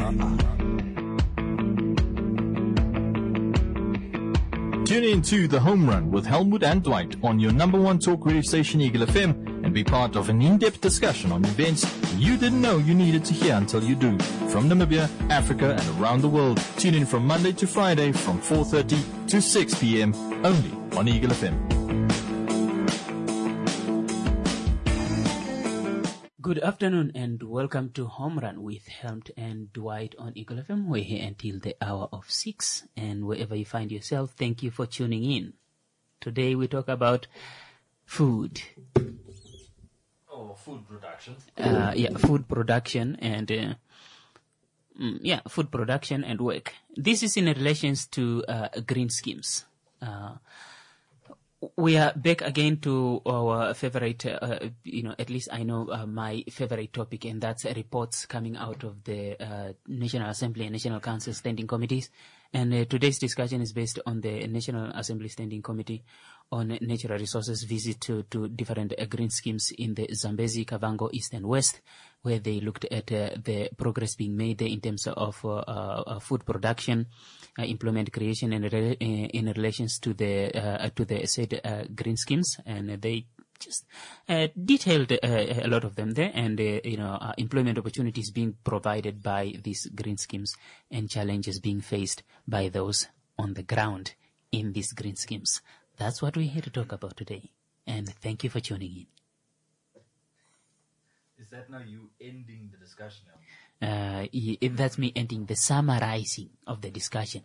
Tune in to The Home Run with Helmut and Dwight on your number one talk radio station, Eagle FM, and be part of an in-depth discussion on events you didn't know you needed to hear until you do. From Namibia, Africa, and around the world. Tune in from Monday to Friday from 4:30 to 6 p.m. only on Eagle FM. Good afternoon and welcome to Home Run with Helmut and Dwight on Eagle FM. We're here until the hour of 6, and wherever you find yourself, thank you for tuning in. Today we talk about food. Food production. Food production and food production and work. This is in relation to green schemes. We are back again to our favorite, at least I know my favorite topic, and that's reports coming out of the National Assembly and National Council Standing Committees. And today's discussion is based on the National Assembly Standing Committee on Natural Resources visit to different green schemes in the Zambezi, Kavango, East and West, where they looked at the progress being made there in terms of food production, employment creation, and in relations to the said green schemes, and they just detailed a lot of them there, and employment opportunities being provided by these green schemes and challenges being faced by those on the ground in these green schemes. That's what we're here to talk about today, and thank you for tuning in. Is that now you ending the discussion now? That's me ending the summarizing of the discussion.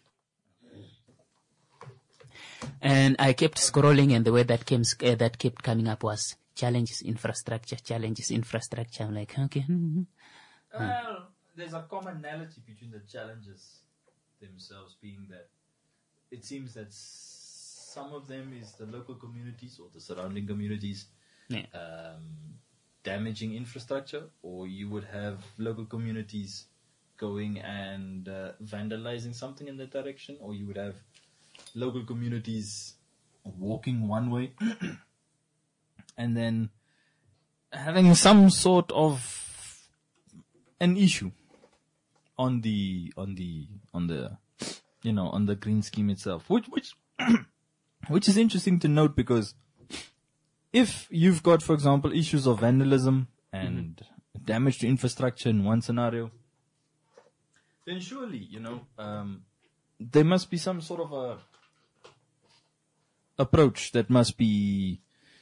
And I kept scrolling, and the word that kept coming up was challenges, infrastructure. I'm like, okay. Well, there's a commonality between the challenges themselves, being that it seems that some of them is the local communities or the surrounding communities damaging infrastructure, or you would have local communities going and vandalizing something in that direction, or you would have local communities walking one way and then having some sort of an issue on the green scheme itself, which is interesting to note, because if you've got, for example, issues of vandalism and damage to infrastructure in one scenario, then surely, there must be some sort of a approach that must be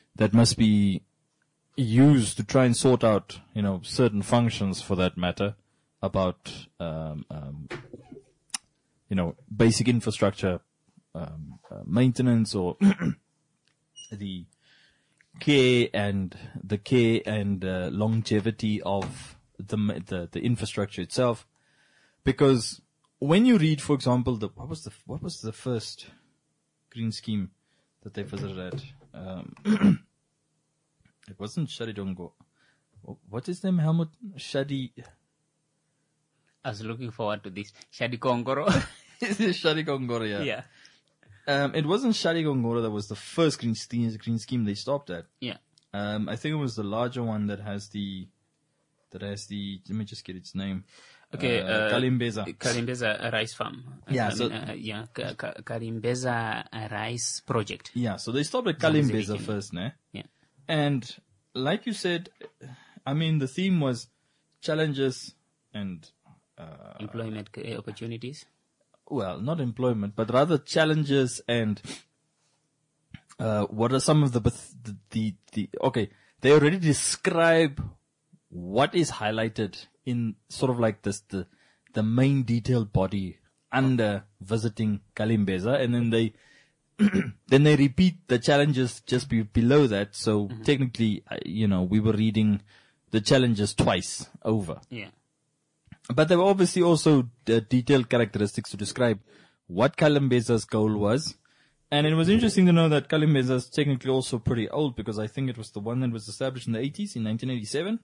used to try and sort out, certain functions, for that matter, about, basic infrastructure, maintenance, or the care and longevity of the infrastructure itself. Because when you read, for example, what was the first green scheme that they visited at? It wasn't Shadidongo. What is them, Helmut? I was looking forward to this. Shadikongoro. Shadikongoro, yeah. Yeah. It wasn't Shadikongoro that was the first green scheme they stopped at. Yeah. I think it was the larger one that has the, let me just get its name. Okay, Kalimbeza. Kalimbeza Rice Farm. Yeah, Kalimbeza Rice Project. Yeah, so they stopped at Kalimbeza first, ne? Yeah. And like you said, the theme was challenges and employment opportunities. Well, not employment, but rather challenges and what are some of okay, they already describe what is highlighted in sort of like this, the main detailed body under visiting Kalimbeza, and then they repeat the challenges just below that. So technically, we were reading the challenges twice over. Yeah. But there were obviously also detailed characteristics to describe what Kalimbeza's goal was. And it was interesting to know that Kalimbeza is technically also pretty old, because I think it was the one that was established in the 80s, in 1987.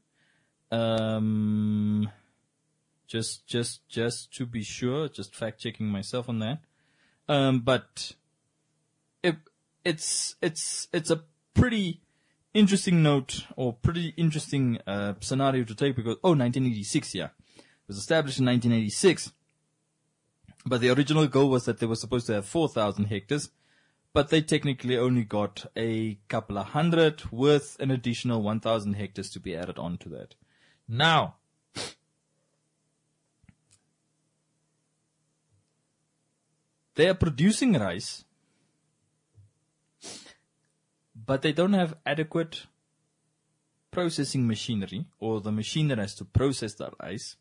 Just to be sure, just fact checking myself on that. But it's a pretty interesting note, or pretty interesting scenario to take, because 1986, yeah, it was established in 1986. But the original goal was that they were supposed to have 4,000 hectares, but they technically only got a couple of hundred with an additional 1,000 hectares to be added on to that. Now, they are producing rice, but they don't have adequate processing machinery, or the machine that has to process that rice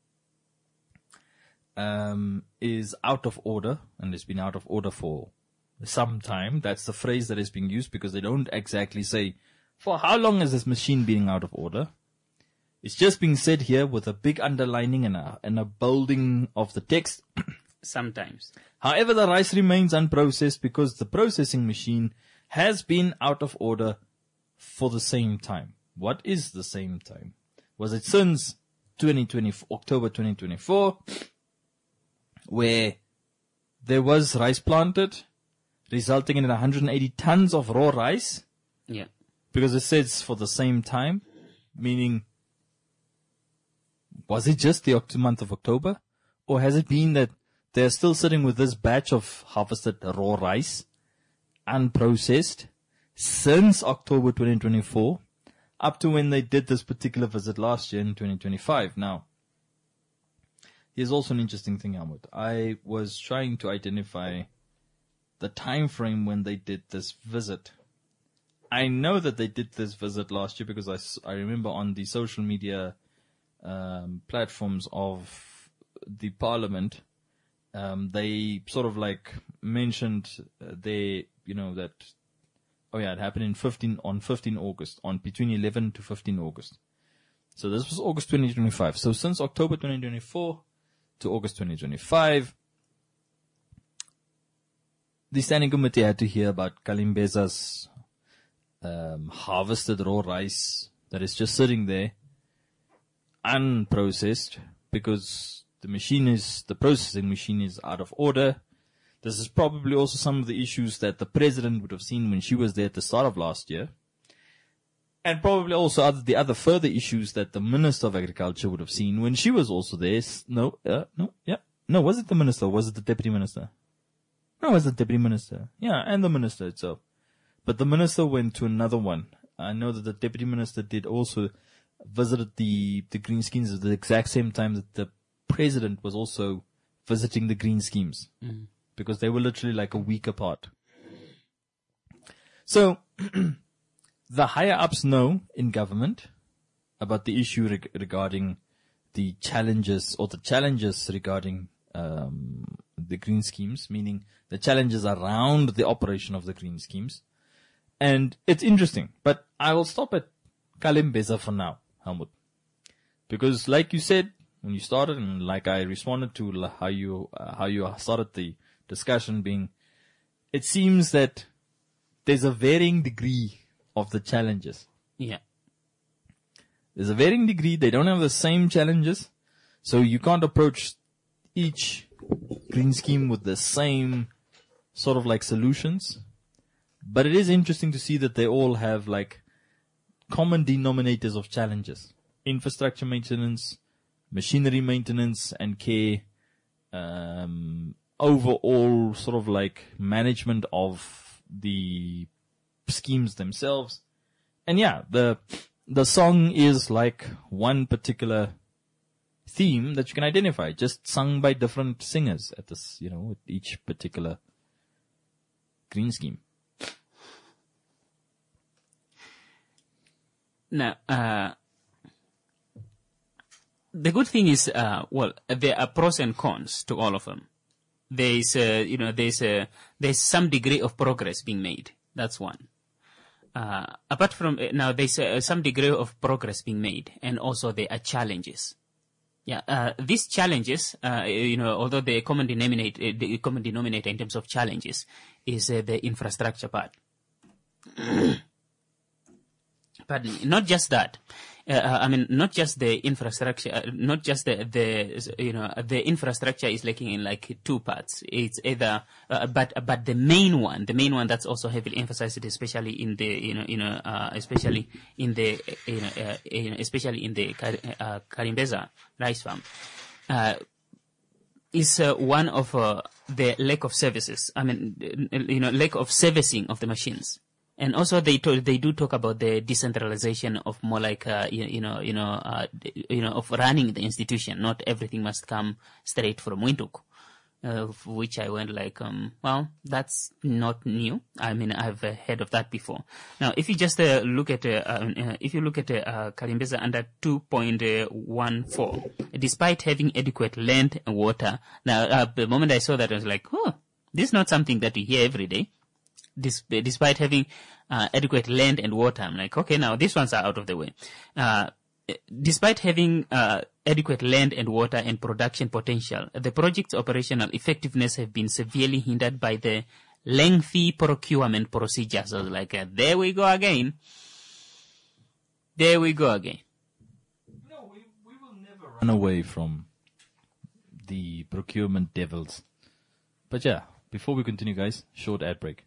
is out of order, and has been out of order for some time. That's the phrase that is being used, because they don't exactly say for how long has this machine been out of order. It's just being said here with a big underlining and a bolding of the text. Sometimes. However, the rice remains unprocessed because the processing machine has been out of order for the same time. What is the same time? Was it since October 2024, where there was rice planted, resulting in 180 tons of raw rice? Yeah. Because it says for the same time, meaning, was it just the month of October? Or has it been that they're still sitting with this batch of harvested raw rice, unprocessed, since October 2024, up to when they did this particular visit last year in 2025. Now, here's also an interesting thing, Helmut. I was trying to identify the time frame when they did this visit. I know that they did this visit last year because I remember on the social media platforms of the parliament, they sort of like mentioned that, it happened on 15 August, between 11 to 15 August. So this was August 2025. So since October 2024 to August 2025, the Standing Committee had to hear about Kalimbeza's harvested raw rice that is just sitting there, unprocessed, because the processing machine is out of order. This is probably also some of the issues that the president would have seen when she was there at the start of last year. And probably also the other further issues that the Minister of Agriculture would have seen when she was also there. No, was it the minister or was it the deputy minister? No, it was the deputy minister. Yeah, and the minister itself. But the minister went to another one. I know that the deputy minister did also visited the green schemes at the exact same time that the president was also visiting the green schemes. Mm. Because they were literally like a week apart. So, the higher ups know in government about the issue regarding the challenges regarding the green schemes, meaning the challenges around the operation of the green schemes. And it's interesting, but I will stop at Kalimbeza for now, Helmut. Because like you said when you started, and like I responded to how you started the discussion being, it seems that there's a varying degree of the challenges. Yeah. There's a varying degree. They don't have the same challenges. So you can't approach each green scheme with the same sort of like solutions. But it is interesting to see that they all have like common denominators of challenges. Infrastructure maintenance, machinery maintenance and care, overall sort of like management of the schemes themselves. And yeah, the song is like one particular theme that you can identify, just sung by different singers at this, with each particular green scheme. Now, the good thing is, there are pros and cons to all of them. There's some degree of progress being made. That's one. Apart from now, there's some degree of progress being made, and also there are challenges. Yeah, these challenges, although the common denominator in terms of challenges is the infrastructure part. Pardon me. Not just that. Not just the infrastructure, not just the infrastructure is lacking in like two parts. It's either, but the main one that's also heavily emphasized, especially in the, especially in the Karimbeza rice farm, is one of the lack of services. I mean, lack of servicing of the machines. And also they do talk about the decentralization of more like, of running the institution. Not everything must come straight from Windhoek. Which I went like, well, that's not new. I mean, I've heard of that before. Now, if you just look at Kalimbeza under 2.14, despite having adequate land and water. Now, the moment I saw that, I was like, oh, this is not something that we hear every day. Despite having adequate land and water, I'm like, okay, now these ones are out of the way. Despite having adequate land and water and production potential, the project's operational effectiveness have been severely hindered by the lengthy procurement procedures. So I was like, there we go again. There we go again. No, we will never run away from the procurement devils. But yeah, before we continue, guys, short ad break.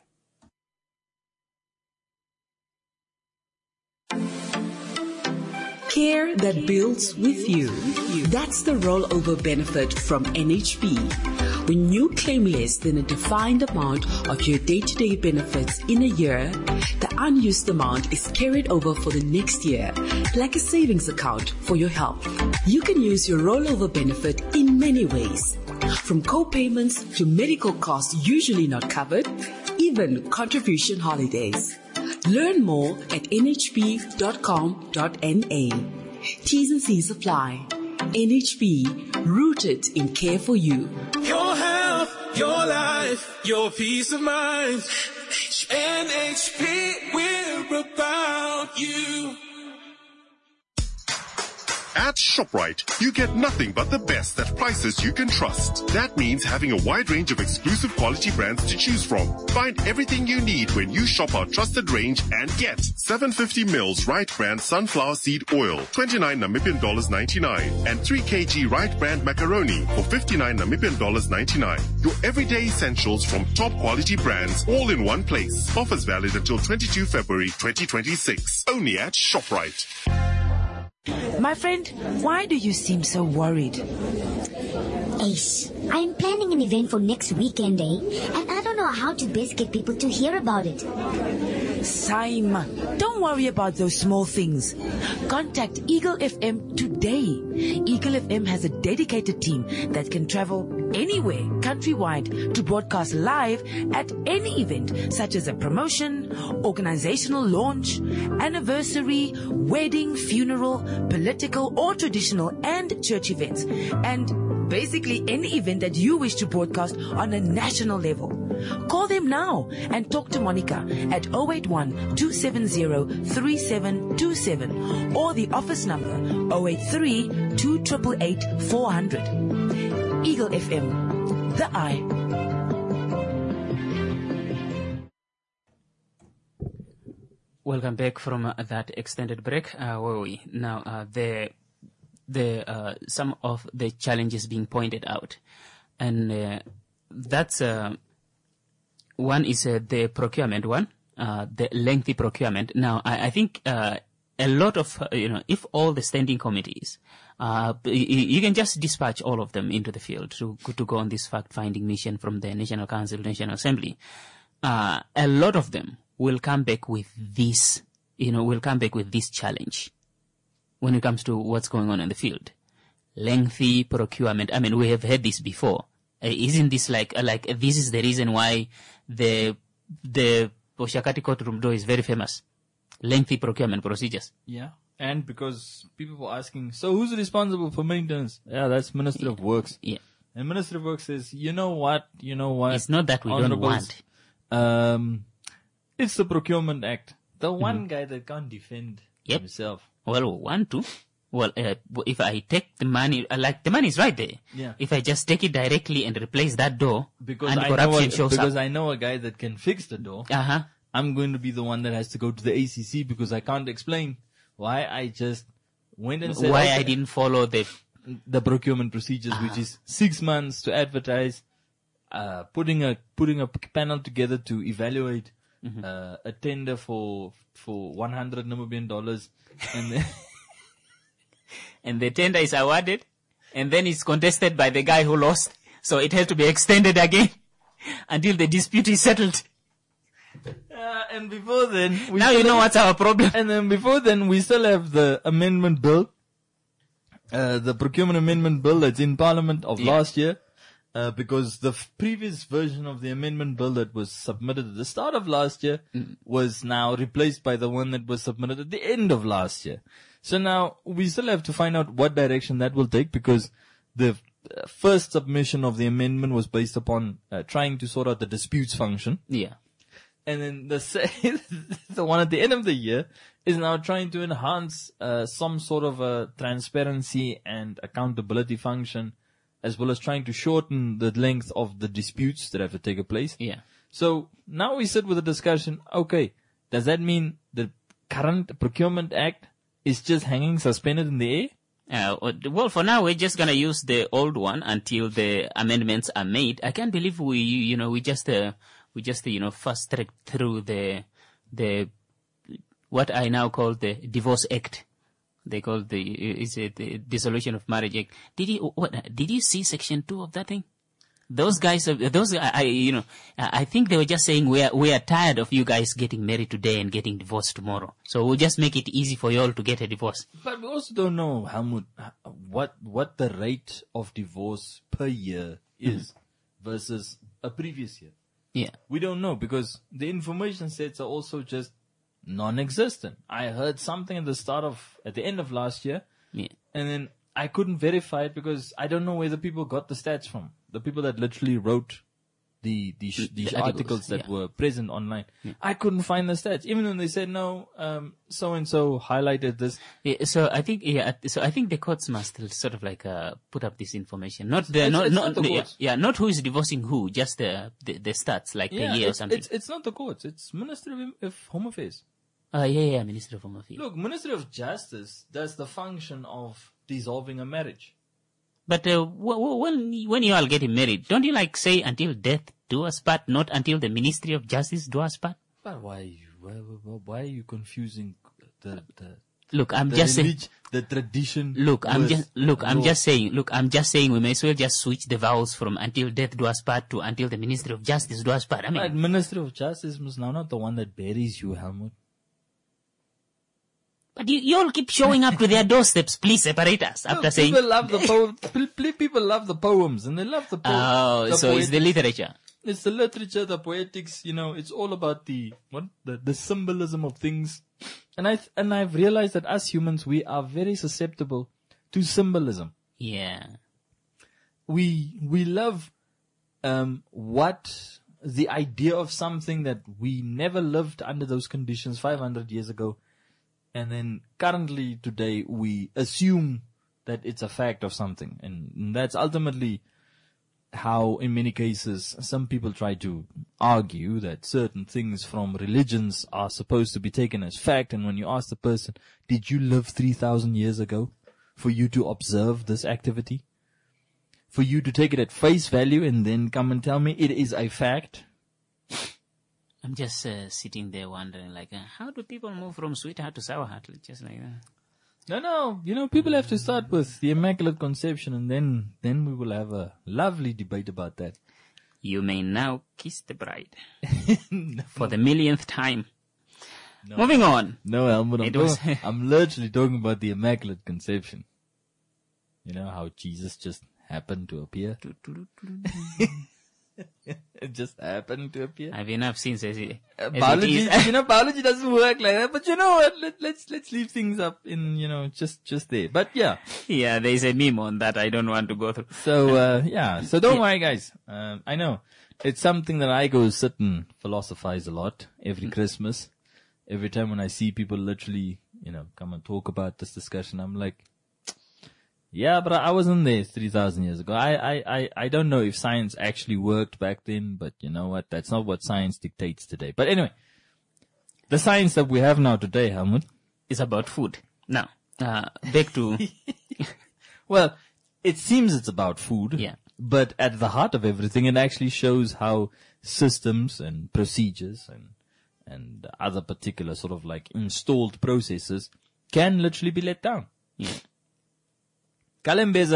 Care that builds with you. That's the rollover benefit from NHB. When you claim less than a defined amount of your day-to-day benefits in a year, the unused amount is carried over for the next year, like a savings account for your health. You can use your rollover benefit in many ways, from co-payments to medical costs usually not covered, even contribution holidays. Learn more at nhb.com.na. T's and C's apply. NHB, rooted in care for you. Your health, your life, your peace of mind. NHB, we're about you. At ShopRite, you get nothing but the best at prices you can trust. That means having a wide range of exclusive quality brands to choose from. Find everything you need when you shop our trusted range and get 750 mils Right Brand Sunflower Seed Oil, 29 Namibian dollars 99, and 3 kg Right Brand Macaroni for 59 Namibian dollars 99. Your everyday essentials from top quality brands, all in one place. Offers valid until 22 February 2026. Only at ShopRite. My friend, why do you seem so worried? Ace, I'm planning an event for next weekend, and I don't know how to best get people to hear about it. Simon, don't worry about those small things. Contact Eagle FM today. Eagle FM has a dedicated team that can travel anywhere countrywide to broadcast live at any event, such as a promotion, organizational launch, anniversary, wedding, funeral, political or traditional and church events, and basically any event that you wish to broadcast on a national level. Call them now and talk to Monica at 081-270-3727 or the office number 083-288-400. Eagle FM, the eye. Welcome back from that extended break. Where were we? Now, some of the challenges being pointed out, and that's one is the procurement one, the lengthy procurement. Now, I think a lot of if all the standing committees, you can just dispatch all of them into the field to go on this fact-finding mission from the National Council, National Assembly. A lot of them will come back with this, challenge when it comes to what's going on in the field. Lengthy procurement. I mean, we have heard this before. Isn't this like this is the reason why the Oshakati courtroom door is very famous? Lengthy procurement procedures. Yeah. And because people were asking, so who's responsible for maintenance? Yeah, that's Minister of Works. Yeah. And Minister of Works says, you know what? It's not that we don't want. It's the Procurement Act. The one guy that can't defend himself. Well, want to. Well, if I take the money, the money is right there. Yeah. If I just take it directly and replace that door, because I know a guy that can fix the door. I'm going to be the one that has to go to the ACC because I can't explain why I just went and said I didn't follow the procurement procedures, which is 6 months to advertise, putting a panel together to evaluate a tender for 100 Namibian dollars, and then and the tender is awarded, and then it's contested by the guy who lost. So it has to be extended again until the dispute is settled. And before then, Now you know what's our problem. And then before then, we still have the amendment bill, the procurement amendment bill that's in Parliament of last year, because the previous version of the amendment bill that was submitted at the start of last year was now replaced by the one that was submitted at the end of last year. So now we still have to find out what direction that will take, because the first submission of the amendment was based upon trying to sort out the disputes function. Yeah. And then the one at the end of the year is now trying to enhance some sort of a transparency and accountability function, as well as trying to shorten the length of the disputes that have to take place. Yeah. So now we sit with a discussion. Okay, does that mean the current Procurement Act is just hanging suspended in the air? Well, for now, we're just going to use the old one until the amendments are made. I can't believe we just fast tracked through the what I now call the Divorce Act. They call the Dissolution of Marriage Act. Did you see Section 2 of that thing? Those guys, I think they were just saying we are tired of you guys getting married today and getting divorced tomorrow. So we'll just make it easy for you all to get a divorce. But we also don't know what the rate of divorce per year is versus a previous year. Yeah. We don't know, because the information sets are also just non-existent. I heard something at the end of last year, and then I couldn't verify it because I don't know where the people got the stats from. The people that literally wrote these articles that were present online. Yeah. I couldn't find the stats, even when they said no, so and so highlighted this. Yeah, so I think the courts must sort of like put up this information. Not the courts. Not who is divorcing who, just the stats, like the year or something. It's not the courts. It's Ministry of Home Affairs. Ministry of Home Affairs. Look, Ministry of Justice does the function of dissolving a marriage. But when you all getting married, don't you say until death do us part, not until the Ministry of Justice do us part? But why are you confusing the Look, I'm just saying the tradition? I'm just saying we may as well just switch the vowels from until death do us part to until the Ministry of Justice do us part. I mean, but Ministry of Justice is now not the one that buries you, Helmut. But you all keep showing up to their doorsteps. Please separate us. After saying people love the people love the poems, and they love the poems. Oh, so it's the literature. It's the literature, the poetics. It's all about the symbolism of things. And I've realized that as humans, we are very susceptible to symbolism. Yeah. We love what the idea of something that we never lived under those conditions 500 years ago. And then currently today we assume that it's a fact of something. And that's ultimately how in many cases some people try to argue that certain things from religions are supposed to be taken as fact. And when you ask the person, did you live 3,000 years ago for you to observe this activity? For you to take it at face value and then come and tell me it is a fact? I'm just sitting there wondering, how do people move from sweetheart to sour heart? Just like that. No. People have to start with the Immaculate Conception, and then we will have a lovely debate about that. You may now kiss the bride for the millionth time. No. Moving on. No, Helmut, I'm literally talking about the Immaculate Conception. You know how Jesus just happened to appear? It just happened to appear. I've enough scenes as it biology, biology doesn't work like that. But you know what? Let's leave things up in, just there. But yeah. Yeah, there's a meme on that I don't want to go through. So, So don't worry, guys. I know it's something that I go sit and philosophize a lot every Christmas. Every time when I see people literally, come and talk about this discussion, I'm like, yeah, but I wasn't there 3,000 years ago. I don't know if science actually worked back then, but you know what? That's not what science dictates today. But anyway, the science that we have now today, Helmut, is about food. Now, back to... Well, it seems it's about food. Yeah. But at the heart of everything, it actually shows how systems and procedures and other particular sort of installed processes can literally be let down. Yeah. Kalembeza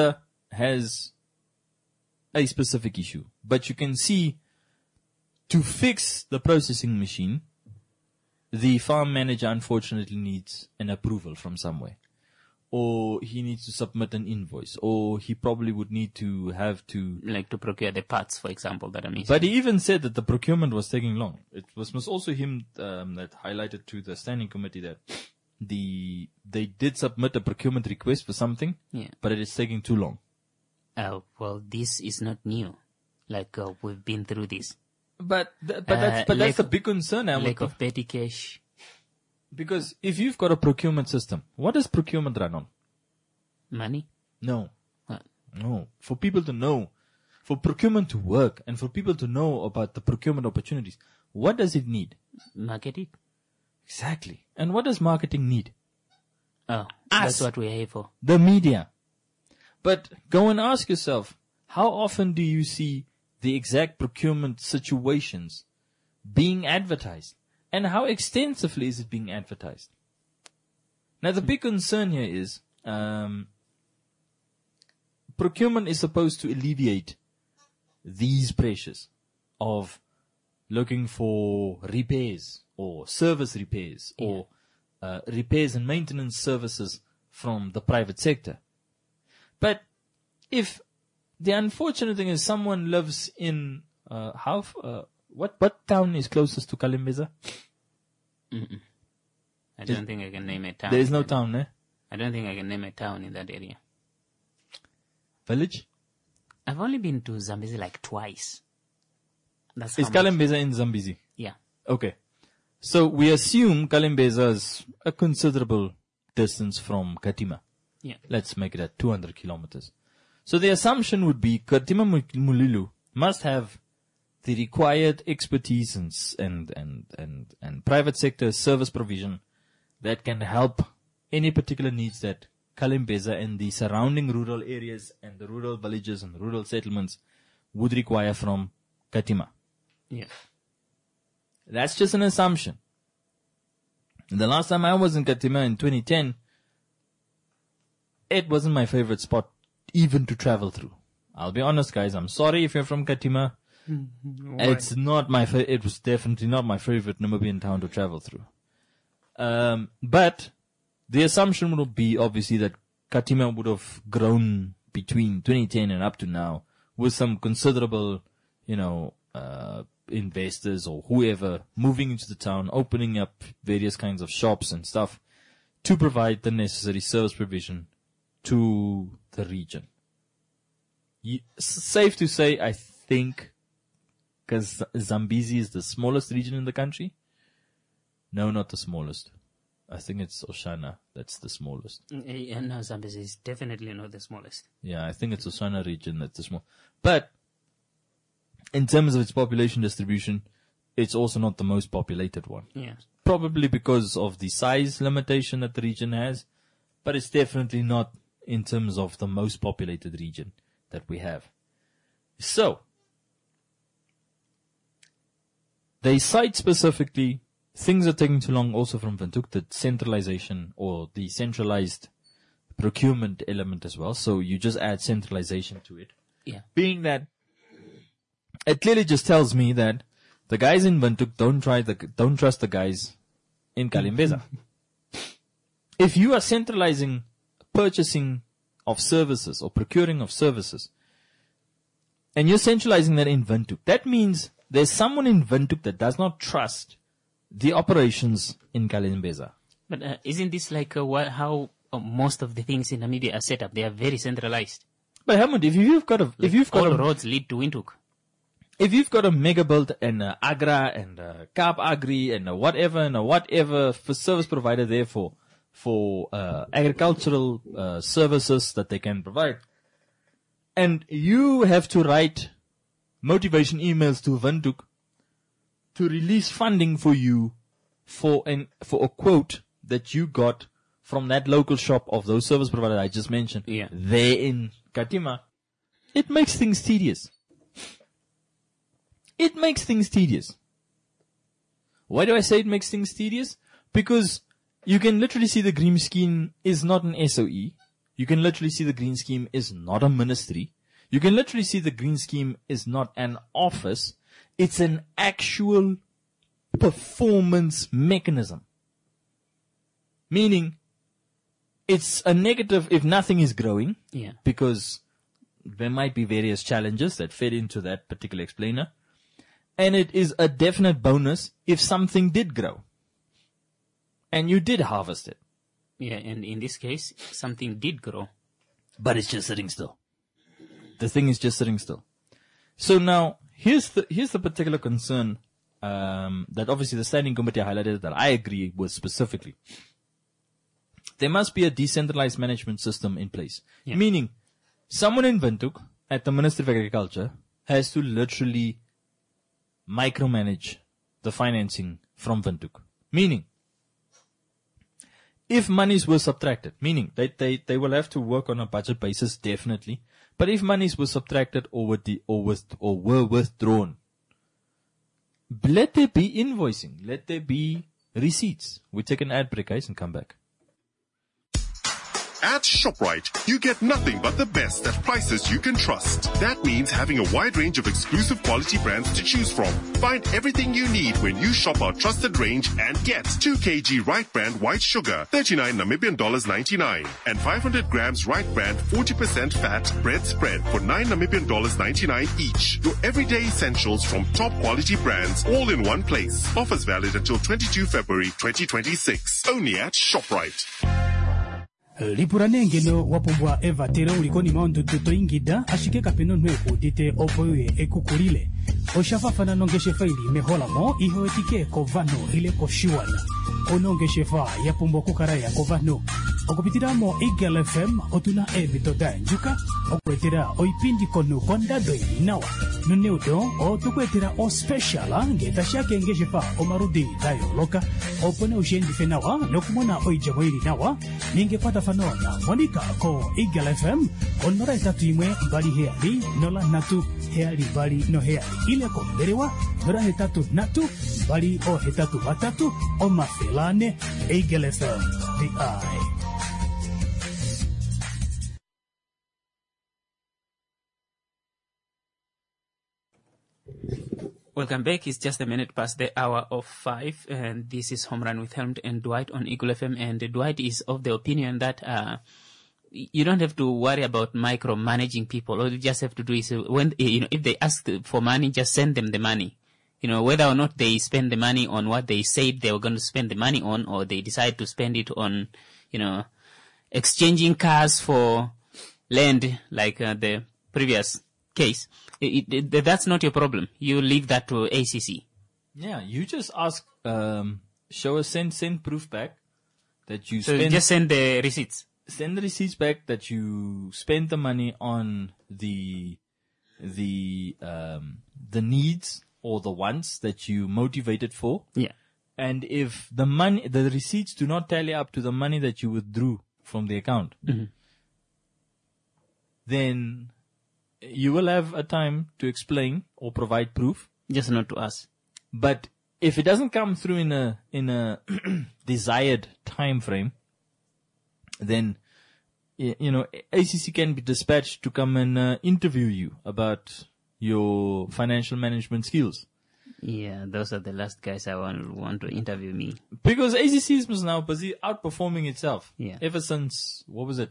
has a specific issue, but you can see to fix the processing machine, the farm manager unfortunately needs an approval from somewhere. Or he needs to submit an invoice, or he probably would need to have to... Like to procure the parts, for example, that are missing. But he even said that the procurement was taking long. It was also him that highlighted to the standing committee that they did submit a procurement request for something, but it is taking too long. Well, this is not new. Like, we've been through this. But that's the big concern. Lack of petty cash. Because if you've got a procurement system, what does procurement run on? Money? No. What? No. For people to know, for procurement to work, and for people to know about the procurement opportunities, what does it need? Marketing? Exactly. And what does marketing need? Oh, that's what we're here for. The media. But go and ask yourself, how often do you see the exact procurement situations being advertised? And how extensively is it being advertised? Now, the big concern here is procurement is supposed to alleviate these pressures of looking for repairs or service repairs or repairs and maintenance services from the private sector. But if the unfortunate thing is someone lives in what town is closest to Kalembeza? I don't think I can name a town. There is no town, eh? I don't think I can name a town in that area. Village? I've only been to Zambezi like twice. Is Kalembeza in Zambezi? Yeah. Okay. So we assume Kalembeza is a considerable distance from Katima. Yeah. Let's make it at 200 kilometers. So the assumption would be Katima Mulilo must have the required expertise and private sector service provision that can help any particular needs that Kalembeza and the surrounding rural areas and the rural villages and rural settlements would require from Katima. Yeah. That's just an assumption. The last time I was in Katima in 2010, it wasn't my favorite spot even to travel through. I'll be honest, guys. I'm sorry if you're from Katima. It's not my it was definitely not my favorite Namibian town to travel through. But the assumption would be obviously that Katima would have grown between 2010 and up to now with some considerable, investors or whoever moving into the town, opening up various kinds of shops and stuff to provide the necessary service provision to the region. Safe to say, I think, because Zambezi is the smallest region in the country. No, not the smallest. I think it's Oshana that's the smallest. Yeah, no, Zambezi is definitely not the smallest. Yeah, I think it's Oshana region that's the small. But in terms of its population distribution, it's also not the most populated one. Yeah. Probably because of the size limitation that the region has, but it's definitely not in terms of the most populated region that we have. So, they cite specifically things are taking too long also from Windhoek, the centralization or the centralized procurement element as well. So you just add centralization to it. Yeah. Being that it clearly just tells me that the guys in Windhoek don't trust the guys in Kalembeza. If you are centralizing purchasing of services or procuring of services, and you're centralizing that in Windhoek, that means there's someone in Windhoek that does not trust the operations in Kalembeza. But isn't this like how most of the things in Namibia are set up? They are very centralized. But Helmut, if you've got all roads lead to Windhoek. If you've got a Megabuild and a Agra and a Kaap Agri and a whatever for service provider there for agricultural services that they can provide, and you have to write motivation emails to Windhoek to release funding for you for a quote that you got from that local shop of those service providers I just mentioned. Yeah. There in Katima, it makes things tedious. It makes things tedious. Why do I say it makes things tedious? Because you can literally see the green screen is not an SOE. You can literally see the green scheme is not a ministry. You can literally see the green scheme is not an office. It's an actual performance mechanism. Meaning, it's a negative if nothing is growing. Yeah. Because there might be various challenges that fit into that particular explainer. And it is a definite bonus if something did grow. And you did harvest it. Yeah, and in this case, something did grow. But it's just sitting still. The thing is just sitting still. So now, here's the particular concern that obviously the standing committee highlighted that I agree with specifically. There must be a decentralized management system in place. Yeah. Meaning, someone in Windhoek at the Ministry of Agriculture has to literally micromanage the financing from Windhoek. Meaning, if monies were subtracted, meaning they will have to work on a budget basis, definitely. But if monies were subtracted or were withdrawn, let there be invoicing. Let there be receipts. We take an ad break, guys, and come back. At ShopRite, you get nothing but the best at prices you can trust. That means having a wide range of exclusive quality brands to choose from. Find everything you need when you shop our trusted range and get 2 kg Right Brand White Sugar, 39 Namibian dollars 99, and 500 grams Right Brand 40% fat bread spread for 9 Namibian dollars 99 each. Your everyday essentials from top quality brands, all in one place. Offers valid until 22 February 2026. Only at ShopRite. Lipuranengeno wapombwa eva tere ulikoni maundu tutoingida ashike kapeno nweku dite opoye ekukulile. Oshafafana nongeshe faili meholamo ihoetike kovano ile koshiwana. Onongeshe fa yapombwa kukaraya kovano. Okupitiramo Eagle FM otuna ebitoda njuka. Okwetera oipindi konu kondado inawa. Nuneudo otukwetera o special ngeta shake ngeshe fa omarudi dayo loka. Opone ushendi fenawa nokumona oijamo ili nawa. Ningepata fanona monika ko Eagle FM onora etatu imwe bali heali nola natu heali bali no heali ile ko berewa nora hetatu natu bali o hetatu batatu o mafelane Eagle FM the eye. Welcome back. It's just a minute past the hour of 5, and this is Home Run with Helmut and Dwight on Eagle FM. And Dwight is of the opinion that you don't have to worry about micromanaging people. All you just have to do is when if they ask for money, just send them the money. Whether or not they spend the money on what they said they were going to spend the money on, or they decide to spend it on, exchanging cars for land, like the previous case. That's not your problem. You leave that to ACC. Yeah, you just ask, show us, send proof back that you just send the receipts. Send the receipts back that you spent the money on the needs or the wants that you motivated for. Yeah. And if the receipts do not tally up to the money that you withdrew from the account, then you will have a time to explain or provide proof. Just not to us. But if it doesn't come through in a desired time frame, then ACC can be dispatched to come and interview you about your financial management skills. Yeah, those are the last guys I want to interview me. Because ACC is now busy outperforming itself. Yeah. Ever since,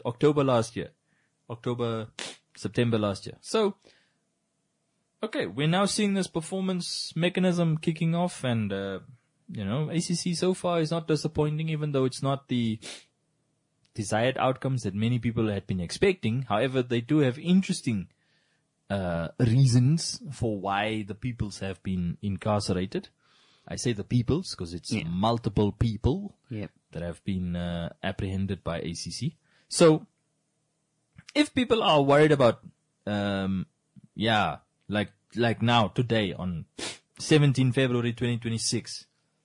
September last year. So, okay, we're now seeing this performance mechanism kicking off, and, ACC so far is not disappointing, even though it's not the desired outcomes that many people had been expecting. However, they do have interesting reasons for why the peoples have been incarcerated. I say the peoples because it's multiple people that have been apprehended by ACC. So, if people are worried about, like now, today, on 17 February 2026,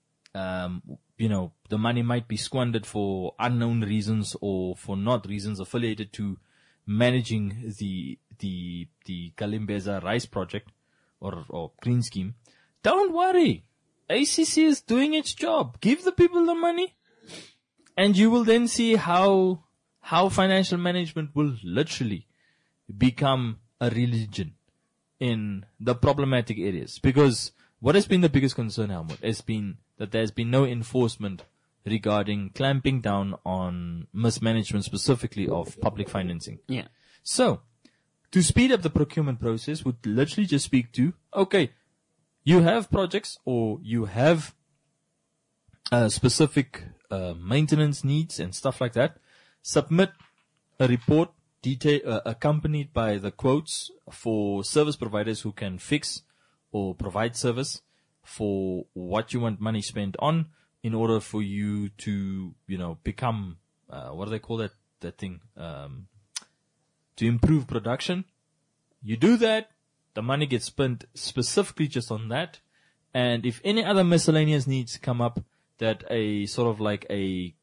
the money might be squandered for unknown reasons or for not reasons affiliated to managing the Kalimbeza rice project or green scheme. Don't worry. ACC is doing its job. Give the people the money, and you will then see how how financial management will literally become a religion in the problematic areas. Because what has been the biggest concern, Helmut, has been that there's been no enforcement regarding clamping down on mismanagement, specifically of public financing. Yeah. So, to speed up the procurement process would literally just speak to, okay, you have projects or you have specific maintenance needs and stuff like that. Submit a report accompanied by the quotes for service providers who can fix or provide service for what you want money spent on in order for you to, become, what do they call that thing? To improve production. You do that, the money gets spent specifically just on that. And if any other miscellaneous needs come up, that a sort of like a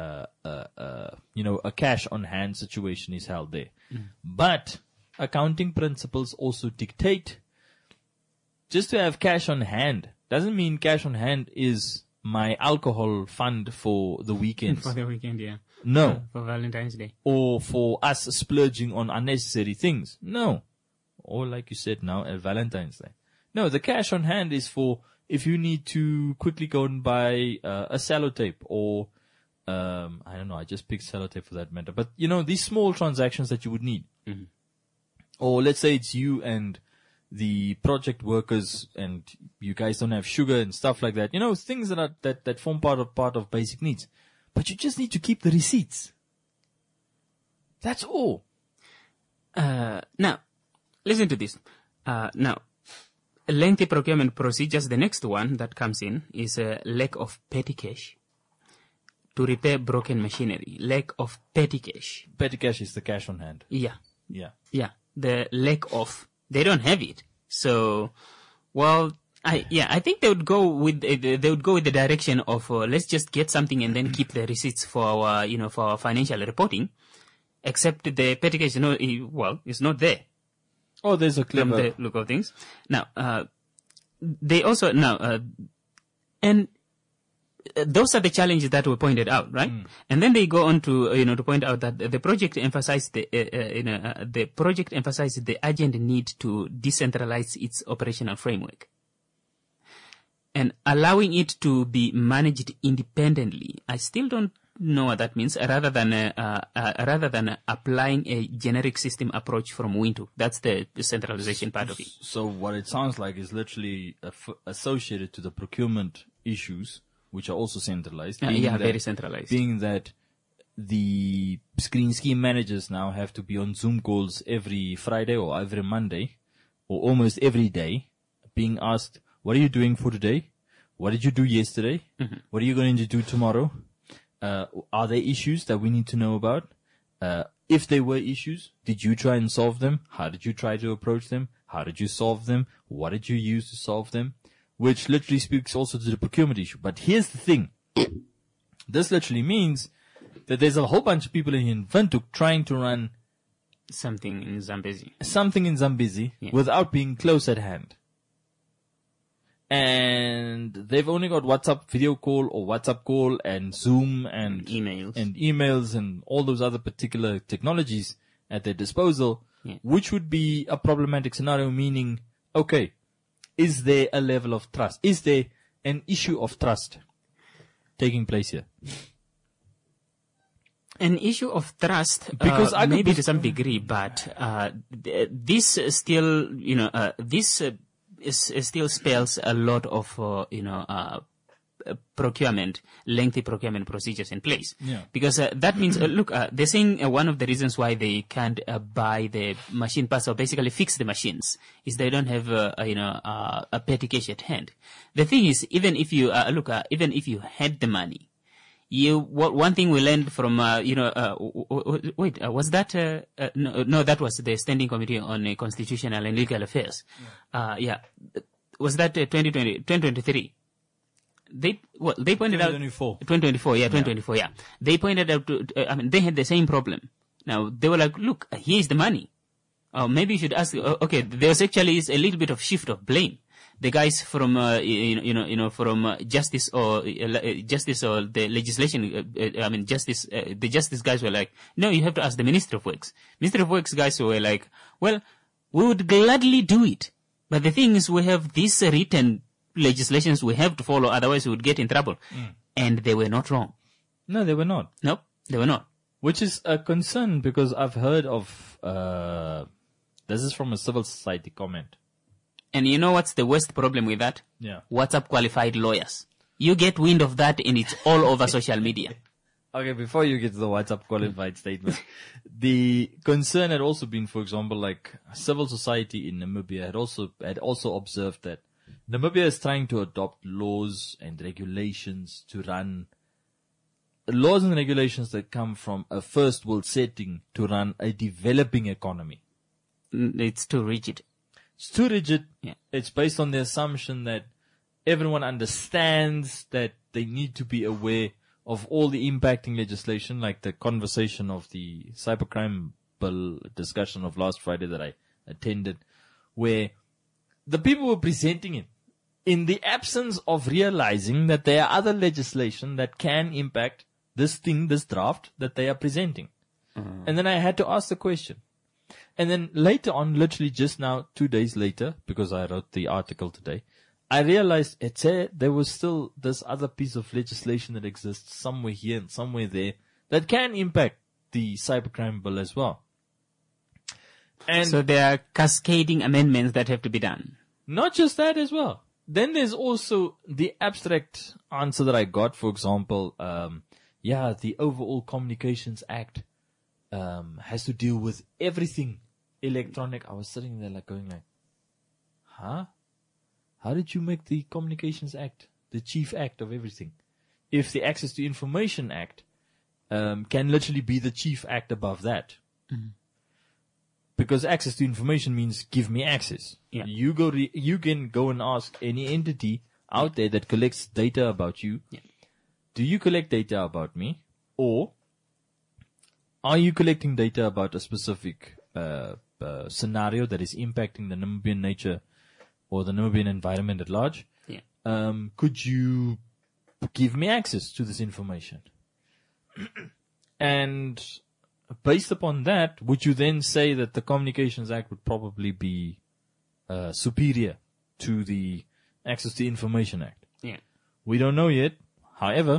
cash on hand situation is held there. But accounting principles also dictate just to have cash on hand doesn't mean cash on hand is my alcohol fund for the weekend. For the weekend, yeah. No. For Valentine's Day. Or for us splurging on unnecessary things. No. Or like you said now, at Valentine's Day. No, the cash on hand is for if you need to quickly go and buy a sellotape or, I don't know, I just picked sellotape for that matter. But, these small transactions that you would need. Mm-hmm. Or let's say it's you and the project workers and you guys don't have sugar and stuff like that. Things that form part of basic needs. But you just need to keep the receipts. That's all. Now, listen to this. Now, lengthy procurement procedures, the next one that comes in is a lack of petty cash to repair broken machinery. Lack of petty cash. Petty cash is the cash on hand. Yeah. Yeah. Yeah. The lack of, they don't have it. So, I think they would go with the direction of, let's just get something and then keep the receipts for our, for our financial reporting. Except the petty cash, it's not there. Oh, there's a clever from the look of things. Now, they also and those are the challenges that were pointed out, right? And then they go on to to point out that the project emphasized the urgent need to decentralize its operational framework and allowing it to be managed independently. I still don't know what that means. Rather than applying a generic system approach from Wintu, that's the centralization part of it. So what it sounds like is literally associated to the procurement issues, which are also centralized. Very centralized. Being that the screen scheme managers now have to be on Zoom calls every Friday or every Monday, or almost every day, being asked, "What are you doing for today? What did you do yesterday? Mm-hmm. What are you going to do tomorrow? Are there issues that we need to know about? If there were issues, did you try and solve them? How did you try to approach them? How did you solve them? What did you use to solve them?" Which literally speaks also to the procurement issue. But here's the thing. This literally means that there's a whole bunch of people in Windhoek trying to run something in Zambezi without being close at hand. And they've only got WhatsApp video call or WhatsApp call and Zoom and emails and all those other particular technologies at their disposal, which would be a problematic scenario, meaning, okay, is there a level of trust? Is there an issue of trust taking place here? An issue of trust, because maybe to some degree, but this still, this still spells a lot of, lengthy procurement procedures in place. Yeah. Because that means, look, they're saying one of the reasons why they can't buy the machine parts or basically fix the machines is they don't have, a petty cash at hand. The thing is, even if you even if you had the money, one thing we learned from, was that, no, that was the Standing Committee on Constitutional and Legal Affairs. Was that 2023? They pointed 2024. out 2024. Yeah, 2024. Yeah, they pointed out they had the same problem. Now they were like, look, here's the money. Maybe you should ask. Okay, there's actually is a little bit of shift of blame. the guys from from justice or the legislation, the justice guys were like, no, you have to ask the Ministry of Works. Ministry of Works guys were like, well, we would gladly do it, but the thing is, we have these written legislations we have to follow, otherwise we would get in trouble. And they were not wrong. No, they were not. Nope, they were not. Which is a concern, because I've heard of, this is from a civil society comment. And you know what's the worst problem with that? Yeah. WhatsApp qualified lawyers. You get wind of that and it's all over social media. Okay, before you get to the WhatsApp qualified statement, the concern had also been, for example, like civil society in Namibia had also observed that Namibia is trying to adopt laws and regulations to run laws and regulations that come from a first world setting to run a developing economy. It's too rigid. It's too rigid. Yeah. It's based on the assumption that everyone understands that they need to be aware of all the impacting legislation, like the conversation of the cybercrime bill discussion of last Friday that I attended, where the people were presenting it in the absence of realizing that there are other legislation that can impact this draft that they are presenting. And then I had to ask the question. And then later on, literally just now, 2 days later, because I wrote the article today, I realized there was still this other piece of legislation that exists somewhere here and somewhere there that can impact the cybercrime bill as well. And so there are cascading amendments that have to be done. Not just that as well. Then there's also the abstract answer that I got, for example, the Overall Communications Act has to deal with everything electronic. I was sitting there going like, huh? How did you make the Communications Act the chief act of everything? If the Access to Information Act can literally be the chief act above that. Mm-hmm. Because access to information means give me access. Yeah. You can go and ask any entity out there that collects data about you. Yeah. Do you collect data about me? Or are you collecting data about a specific scenario that is impacting the Namibian nature or the Namibian environment at large? Yeah. Could you give me access to this information? And based upon that, would you then say that the Communications Act would probably be superior to the Access to Information Act? Yeah. We don't know yet. However,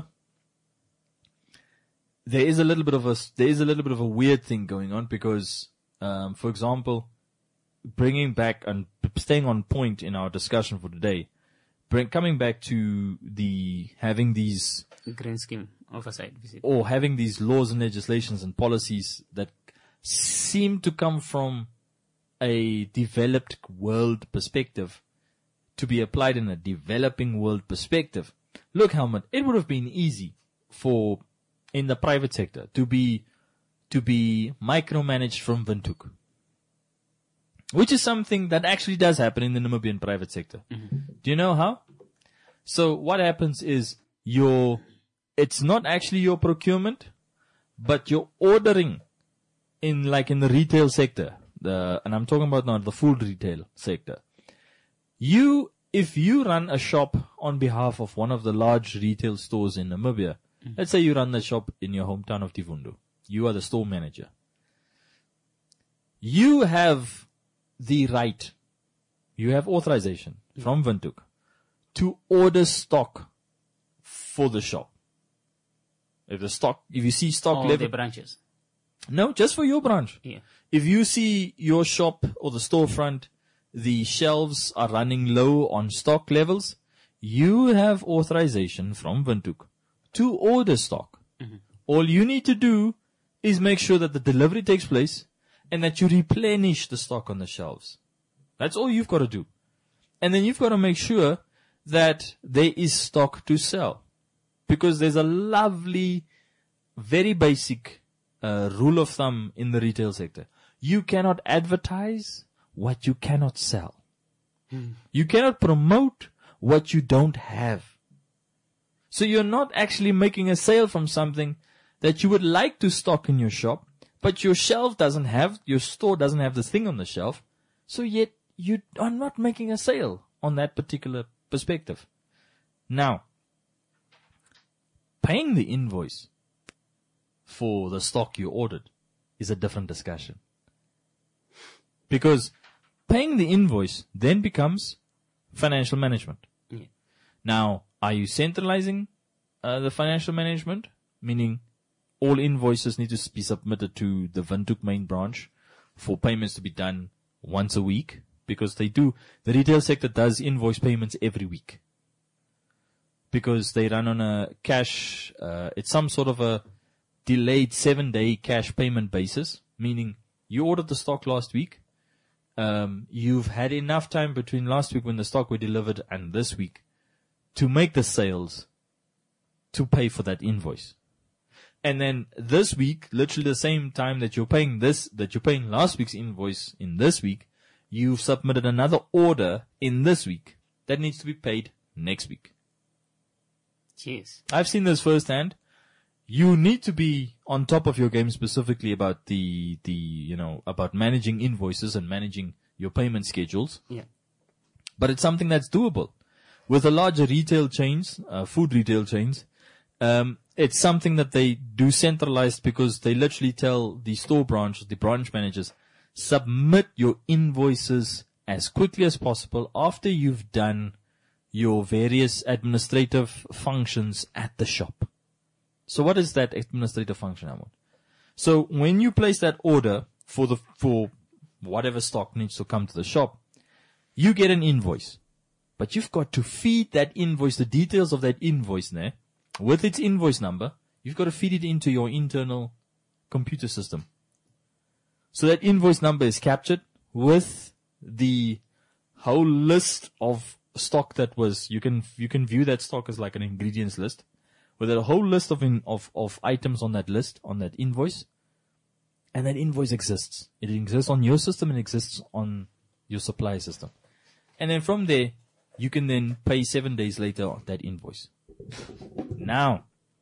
there is a little bit of a weird thing going on because, for example, bringing back and staying on point in our discussion for today, coming back to having these green scheme oversight visit, or having these laws and legislations and policies that seem to come from a developed world perspective to be applied in a developing world perspective. Look, Helmut, it would have been easy in the private sector to be micromanaged from Windhoek, which is something that actually does happen in the Namibian private sector. Mm-hmm. Do you know how? So what happens is it's not actually your procurement, but you're ordering in the retail sector. And I'm talking about now the food retail sector. If you run a shop on behalf of one of the large retail stores in Namibia, let's say you run the shop in your hometown of Tivundu. You are the store manager. You have the right, you have authorization from Windhoek to order stock for the shop. If you see stock all level, the branches. No, just for your branch. Yeah. If you see your shop or the storefront, the shelves are running low on stock levels, you have authorization from Windhoek to order stock. Mm-hmm. All you need to do is make sure that the delivery takes place and that you replenish the stock on the shelves. That's all you've got to do. And then you've got to make sure that there is stock to sell. Because there's a lovely, very basic rule of thumb in the retail sector. You cannot advertise what you cannot sell. You cannot promote what you don't have. So you're not actually making a sale from something that you would like to stock in your shop, but your store doesn't have this thing on the shelf, so yet you are not making a sale on that particular perspective. Now, paying the invoice for the stock you ordered is a different discussion. Because paying the invoice then becomes financial management. Yeah. Now, are you centralizing the financial management? Meaning all invoices need to be submitted to the Windhoek main branch for payments to be done once a week? Because the retail sector does invoice payments every week. Because they run on a cash, it's some sort of a delayed 7-day cash payment basis, meaning you ordered the stock last week. You've had enough time between last week when the stock were delivered and this week to make the sales to pay for that invoice. And then this week, literally the same time that you're paying last week's invoice in this week, you've submitted another order in this week that needs to be paid next week. Jeez. I've seen this firsthand. You need to be on top of your game specifically about about managing invoices and managing your payment schedules. Yeah. But it's something that's doable. With the larger retail chains, food retail chains, it's something that they do centralized because they literally tell the store branch, the branch managers, submit your invoices as quickly as possible after you've done your various administrative functions at the shop. So what is that administrative function, Amon? So when you place that order for whatever stock needs to come to the shop, you get an invoice. But you've got to feed that invoice, the details of that invoice there, with its invoice number, you've got to feed it into your internal computer system. So that invoice number is captured with the whole list of stock that was, you can view that stock as like an ingredients list, with a whole list of items on that list, on that invoice. And that invoice exists. It exists on your system and exists on your supply system. And then from there, you can then pay 7 days later on that invoice. Now,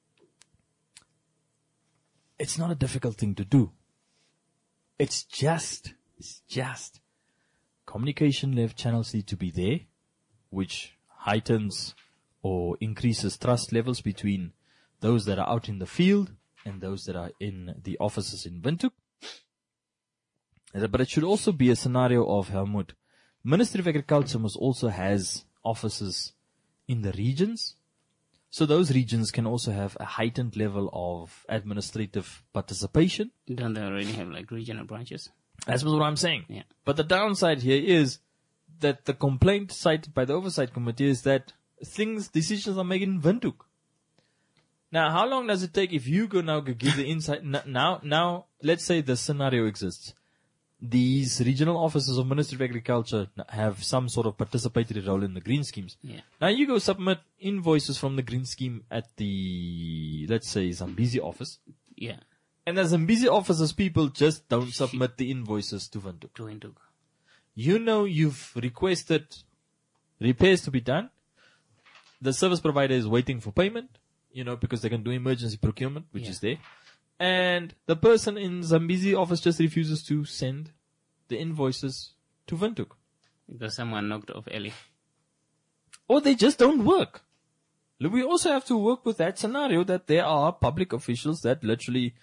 it's not a difficult thing to do. It's just communication left channels need to be there, which heightens or increases trust levels between those that are out in the field and those that are in the offices in Windhoek. But it should also be a scenario of Helmut. Ministry of Agriculture must also has offices in the regions. So those regions can also have a heightened level of administrative participation. Don't they already have like regional branches? That's what I'm saying. Yeah. But the downside here is that the complaint cited by the Oversight Committee is that decisions are made in Windhoek. Now, how long does it take if you go give the insight? Now, let's say the scenario exists. These regional offices of Ministry of Agriculture have some sort of participatory role in the green schemes. Yeah. Now you go submit invoices from the green scheme at the, let's say, Zambezi office. Yeah. And the Zambezi office's people just don't submit the invoices to Windhoek. You know you've requested repairs to be done. The service provider is waiting for payment, because they can do emergency procurement, which is there. And the person in Zambezi office just refuses to send the invoices to Windhoek. Because someone knocked off early. Or they just don't work. We also have to work with that scenario that there are public officials that literally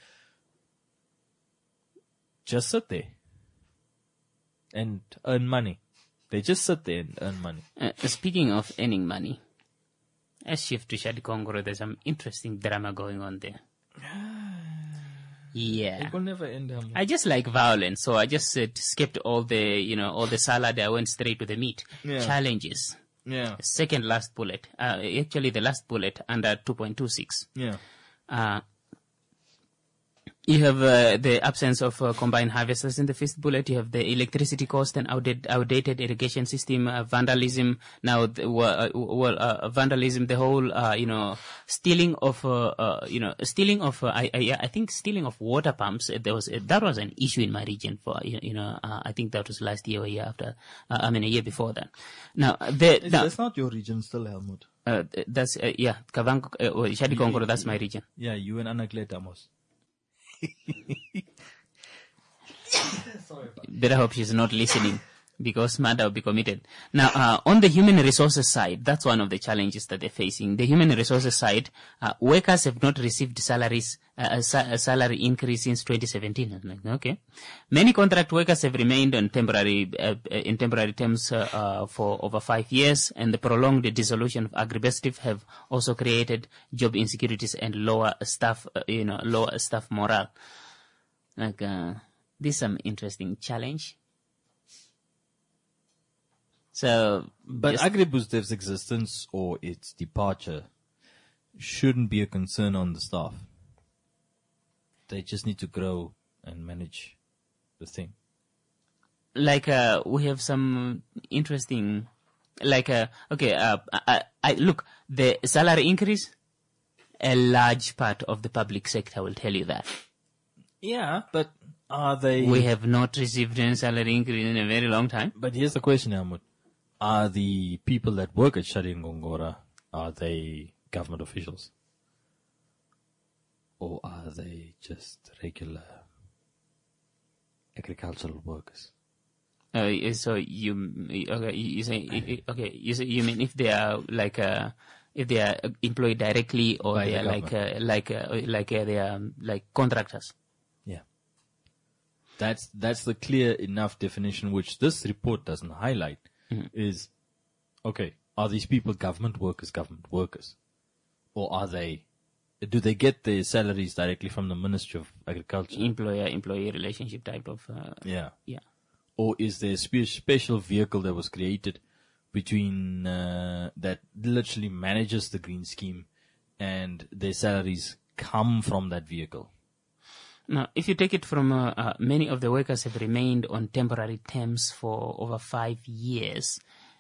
just sit there and earn money. They just sit there and earn money. Speaking of earning money, let's shift to Shadi Kongoro. There's some interesting drama going on there. Yeah. It will never end. I just like violence, so I just skipped all the salad. I went straight to the meat. Yeah. Challenges. Yeah. Second last bullet. Actually the last bullet under 2.26. Yeah. You have the absence of combined harvesters in the first bullet. You have the electricity cost and outdated irrigation system, vandalism. Now, vandalism. The whole, stealing of, I think stealing of water pumps. That was an issue in my region for, I think that was last year or year after. A year before that. Now, that's not your region still, Helmut. That's Kavango, Shadi Kongoro. That's my region. Yeah, you and Anaklet Amos. Better hope she's not listening. because murder will be committed. Now, on the human resources side, that's one of the challenges that they're facing. The human resources side, workers have not received salaries, a salary increase since 2017. I'm like, okay. Many contract workers have remained on temporary, in temporary terms, for over 5 years, and the prolonged dissolution of Agribeestif have also created job insecurities and lower staff morale. Like, this is some interesting challenge. So, but Agribeestif's existence or its departure shouldn't be a concern on the staff. They just need to grow and manage the thing. Like, we have some interesting, like, look, the salary increase, a large part of the public sector will tell you that. Yeah, but are they... We have not received any salary increase in a very long time. But here's the question, Helmut. Are the people that work at Shadi Ngongora, are they government officials? Or are they just regular agricultural workers? So you mean if they are like if they are employed directly or by they are they are like contractors? Yeah. That's the clear enough definition which this report doesn't highlight. Is, okay, are these people government workers? Or do they get their salaries directly from the Ministry of Agriculture? Employer-employee relationship type of... Yeah. Yeah. Or is there a special vehicle that was created between, that literally manages the green scheme and their salaries come from that vehicle? Now, if you take it from many of the workers have remained on temporary terms for over 5 years,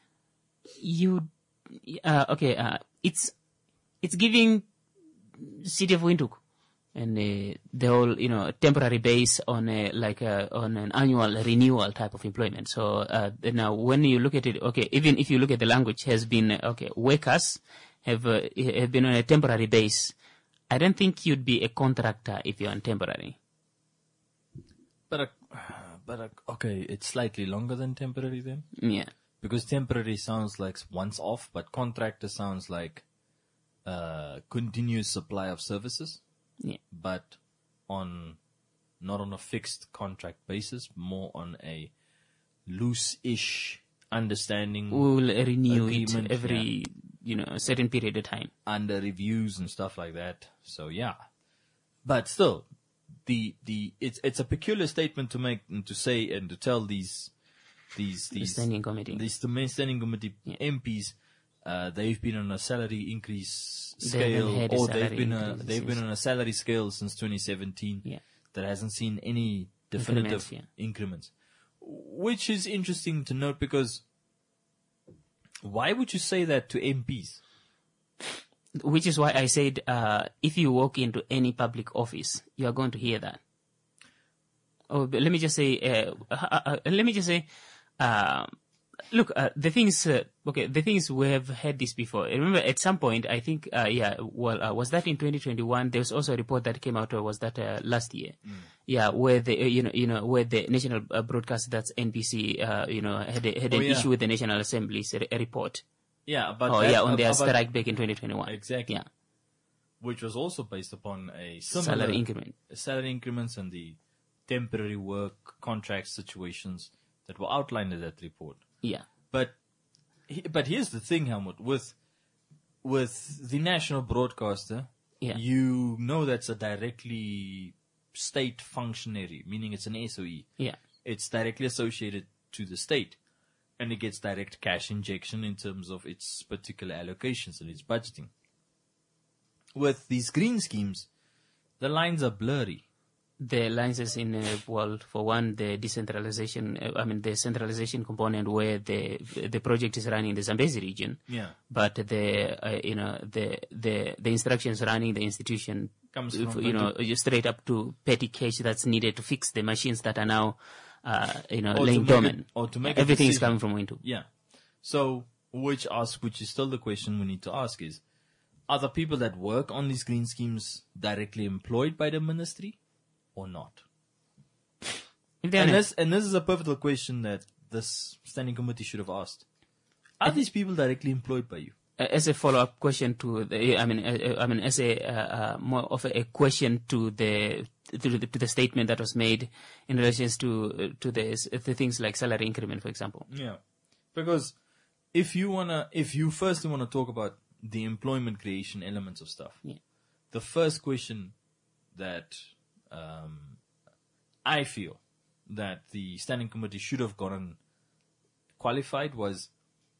it's giving City of Windhoek and the whole temporary base on on an annual renewal type of employment. So now when you look at it, even if you look at the language, has been workers have been on a temporary base. I don't think you'd be a contractor if you're on temporary. But okay, it's slightly longer than temporary then? Yeah. Because temporary sounds like once off, but contractor sounds like continuous supply of services. Yeah. But not on a fixed contract basis, more on a loose-ish understanding. We will renew agreement, it every, a certain period of time. Under reviews and stuff like that. So yeah. But still, it's a peculiar statement to make and to say and to tell these standing committee. The standing committee MPs, they've been on a salary increase scale, they've been on a salary scale since 2017. Yeah. That hasn't seen any definitive increments, which is interesting to note because why would you say that to MPs? Which is why I said, if you walk into any public office, you are going to hear that. Oh, but let me just say, look, the thing is we have had this before. Remember, at some point, I think, was that in 2021? There was also a report that came out, or was that last year? Yeah, where the, where the national broadcast, that's NBC, had an issue with the National Assembly's a report. Yeah, but on their strike back in 2021. Exactly. Yeah, which was also based upon a similar salary increment, salary increments, and the temporary work contract situations that were outlined in that report. Yeah, but here's the thing, Helmut, with the national broadcaster, you know that's a directly state functionary, meaning it's an SOE. Yeah, it's directly associated to the state. And it gets direct cash injection in terms of its particular allocations and its budgeting. With these green schemes, the lines are blurry. The lines is in, for one, the decentralization, the centralization component where the project is running in the Zambezi region. Yeah. But the instructions running the institution comes from, straight up to petty cash that's needed to fix the machines that are now, laying dormant. Or to make everything is coming from Windhoek. Yeah. So, which is still the question we need to ask is, are the people that work on these green schemes directly employed by the ministry or not? And this is a pivotal question that this standing committee should have asked. Are these people directly employed by you? As a follow-up question to as a more of a question to the statement that was made in relation to the things like salary increment, for example. Yeah, because if you first want to talk about the employment creation elements of stuff, the first question that I feel that the standing committee should have gotten qualified was: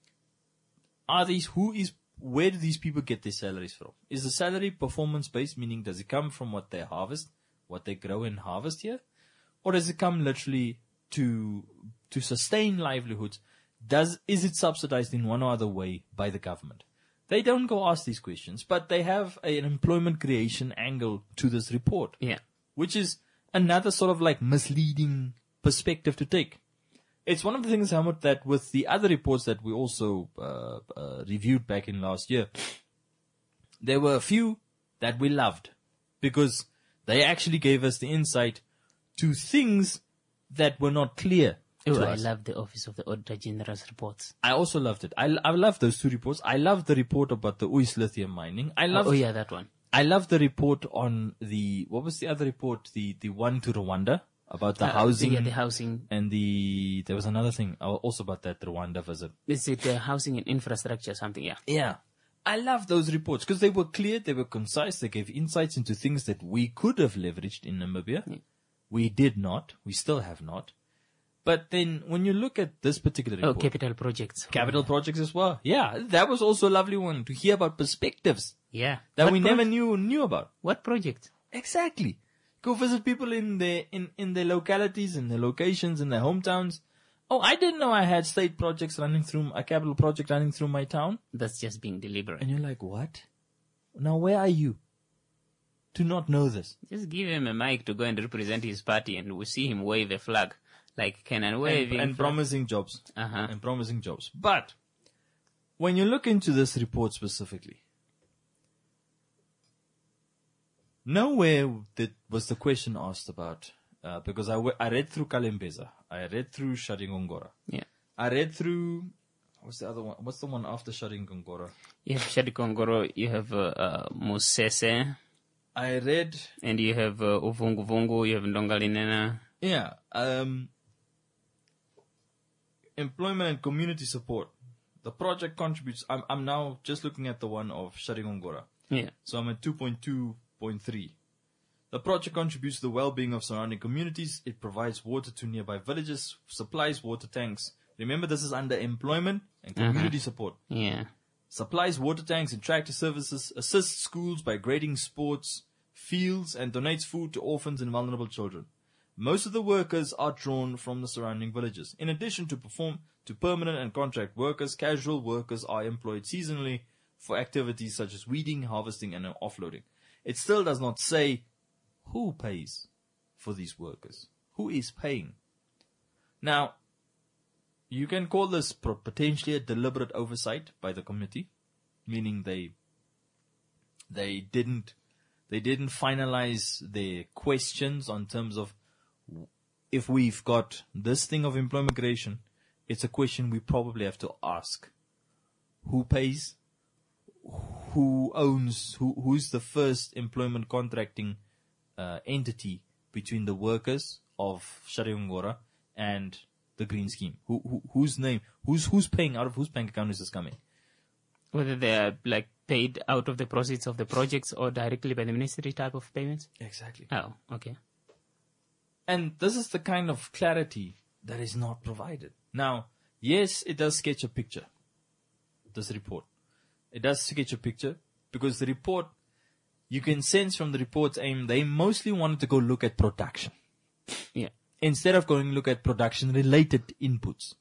where do these people get their salaries from? Is the salary performance based, meaning does it come from what they harvest, what they grow and harvest here? Or does it come literally to sustain livelihoods? Is it subsidized in one or other way by the government? They don't go ask these questions, but they have an employment creation angle to this report. Yeah. Which is another sort of like misleading perspective to take. It's one of the things, Helmut, that with the other reports that we also reviewed back in last year, there were a few that we loved because they actually gave us the insight to things that were not clear to I us. love the Office of the Auditor General's reports. I also loved it. I love those two reports. I love the report about the Uis lithium mining. That one. I love the report on what was the other report? The one to Rwanda. About the housing. The housing. And there was another thing also about that Rwanda visit. Is it housing and infrastructure something? Yeah. Yeah. I love those reports because they were clear, they were concise, they gave insights into things that we could have leveraged in Namibia. Yeah. We did not. We still have not. But then when you look at this particular report. Capital projects. Capital projects as well. Yeah. That was also a lovely one to hear about perspectives. Yeah. That we never knew about. What project? Exactly. Go visit people in their localities, in their locations, in their hometowns. Oh, I didn't know I had state projects a capital project running through my town. That's just being deliberate. And you're like, what? Now where are you to not know this? Just give him a mic to go and represent his party and we'll see him wave a flag like Kenan waving. And promising jobs. Uh-huh. And promising jobs. But when you look into this report specifically, nowhere was the question asked about, because I read through Kalembeza, I read through Shadingongora. Yeah. I read through, what's the other one? What's the one after Shadingongora? You have Shadingongora, you have Musese. I read. And you have Uvunguvungu, you have Ndongalinena. Yeah. Employment and community support. The project contributes, I'm now just looking at the one of Shadingongora. Yeah. So I'm at 2.2.3. The project contributes to the well-being of surrounding communities. It provides water to nearby villages, supplies water tanks. Remember, this is under employment and community support. Yeah. Supplies water tanks and tractor services, assists schools by grading sports, fields, and donates food to orphans and vulnerable children. Most of the workers are drawn from the surrounding villages. In addition to permanent and contract workers, casual workers are employed seasonally for activities such as weeding, harvesting, and offloading. It still does not say who pays for these workers. Who is paying? Now, you can call this potentially a deliberate oversight by the committee, meaning they didn't finalize their questions on terms of if we've got this thing of employment creation, it's a question we probably have to ask. Who pays? Who owns, who's the first employment contracting entity between the workers of Shadingongora and the Green Scheme? Whose name? Who's paying? Out of whose bank account is this coming? Whether they are like paid out of the proceeds of the projects or directly by the ministry type of payments? Exactly. Oh, okay. And this is the kind of clarity that is not provided. Now, yes, it does sketch a picture, this report. It does sketch a picture because the report, you can sense from the report's aim, they mostly wanted to go look at production. Yeah. Instead of going look at production related inputs.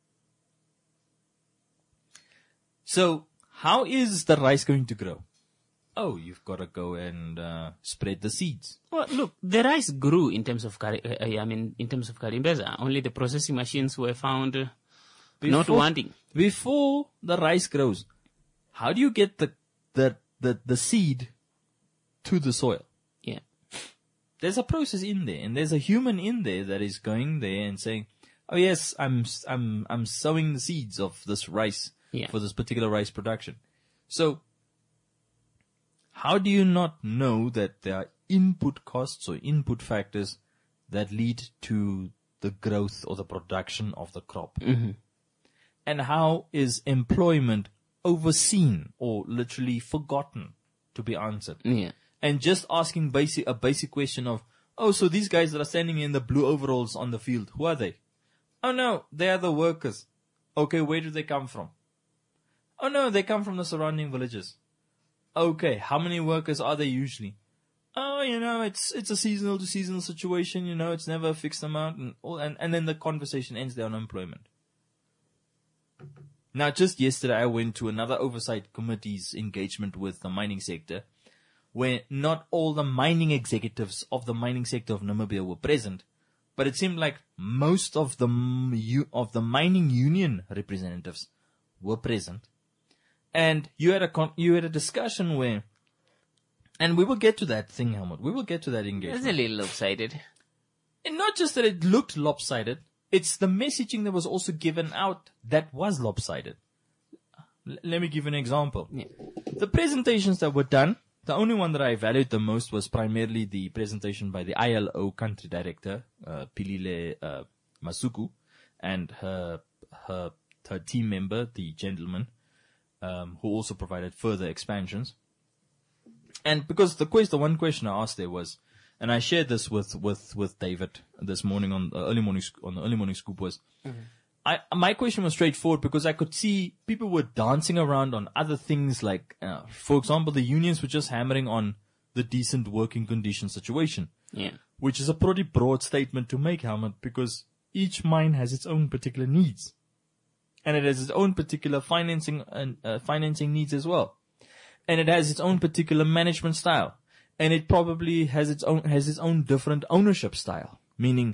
So, how is the rice going to grow? Oh, you've got to go and spread the seeds. Well, look, the rice grew in terms of Karimbeza. Only the processing machines were found not wanting. Before the rice grows, how do you get the seed to the soil? Yeah. There's a process in there, and there's a human in there that is going there and saying, oh yes, I'm sowing the seeds of this rice for this particular rice production. So, how do you not know that there are input costs or input factors that lead to the growth or the production of the crop? Mm-hmm. And how is employment overseen or literally forgotten to be answered? Yeah. And just asking a basic question of, oh, so these guys that are standing in the blue overalls on the field, who are they? Oh no, they are the workers. Okay, where do they come from? Oh no, they come from the surrounding villages. Okay, how many workers are there usually? Oh, it's a seasonal to seasonal situation, it's never a fixed amount, and then the conversation ends there on employment. Now, just yesterday I went to another oversight committee's engagement with the mining sector, where not all the mining executives of the mining sector of Namibia were present, but it seemed like most of the mining union representatives were present. And you had a discussion where, and we will get to that thing, Helmut. We will get to that engagement. It's a little lopsided. And not just that it looked lopsided, it's the messaging that was also given out that was lopsided. Let me give an example. Yeah. The presentations that were done, the only one that I valued the most was primarily the presentation by the ILO country director, Pilile Masuku, and her team member, the gentleman, who also provided further expansions. And because the one question I asked there was, and I shared this with David this morning on the early morning scoop was, my question was straightforward because I could see people were dancing around on other things like, for example, the unions were just hammering on the decent working condition situation. Yeah. Which is a pretty broad statement to make, Helmut, because each mine has its own particular needs. And it has its own particular financing needs as well. And it has its own particular management style. And it probably has its own different ownership style. Meaning,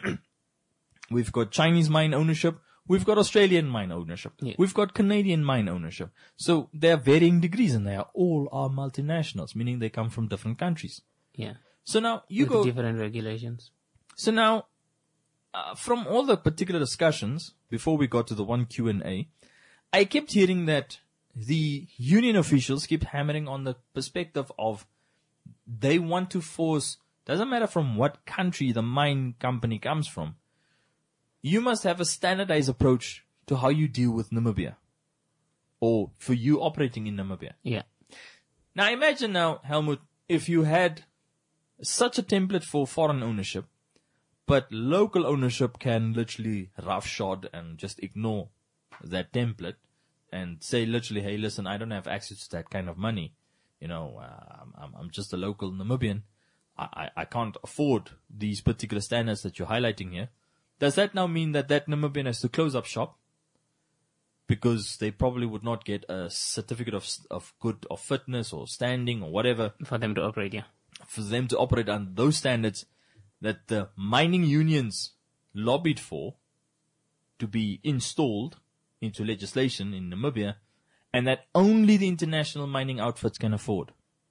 we've got Chinese mine ownership, we've got Australian mine ownership, we've got Canadian mine ownership. So there are varying degrees and they are all multinationals, meaning they come from different countries. Yeah. So now With different regulations. So now, from all the particular discussions, before we got to the one Q&A, I kept hearing that the union officials keep hammering on the perspective of they want to force, doesn't matter from what country the mine company comes from, you must have a standardized approach to how you deal with Namibia. Or for you operating in Namibia. Yeah. Now imagine now, Helmut, if you had such a template for foreign ownership, but local ownership can literally roughshod and just ignore that template and say literally, hey, listen, I don't have access to that kind of money. I'm just a local Namibian. I can't afford these particular standards that you're highlighting here. Does that now mean that Namibian has to close up shop? Because they probably would not get a certificate of fitness or standing or whatever. For them to operate, yeah. For them to operate under those standards that the mining unions lobbied for to be installed into legislation in Namibia, and that only the international mining outfits can afford.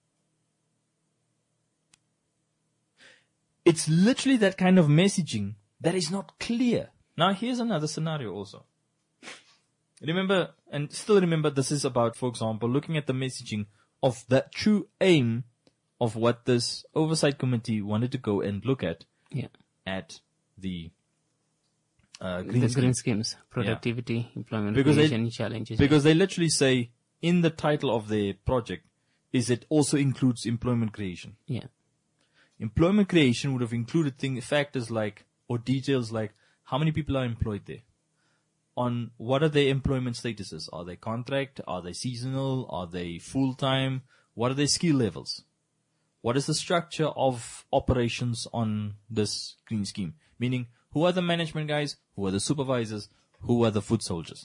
It's literally that kind of messaging that is not clear. Now here's another scenario also. Remember, and still remember, this is about, for example, looking at the messaging of the true aim of what this oversight committee wanted to go and look at. Yeah. At the green schemes, productivity, employment creation challenges. Because they literally say in the title of their project is it also includes employment creation. Yeah. Employment creation would have included factors like, or details like, how many people are employed there? On what are their employment statuses? Are they contract? Are they seasonal? Are they full-time? What are their skill levels? What is the structure of operations on this green scheme? Meaning, who are the management guys? Who are the supervisors? Who are the foot soldiers?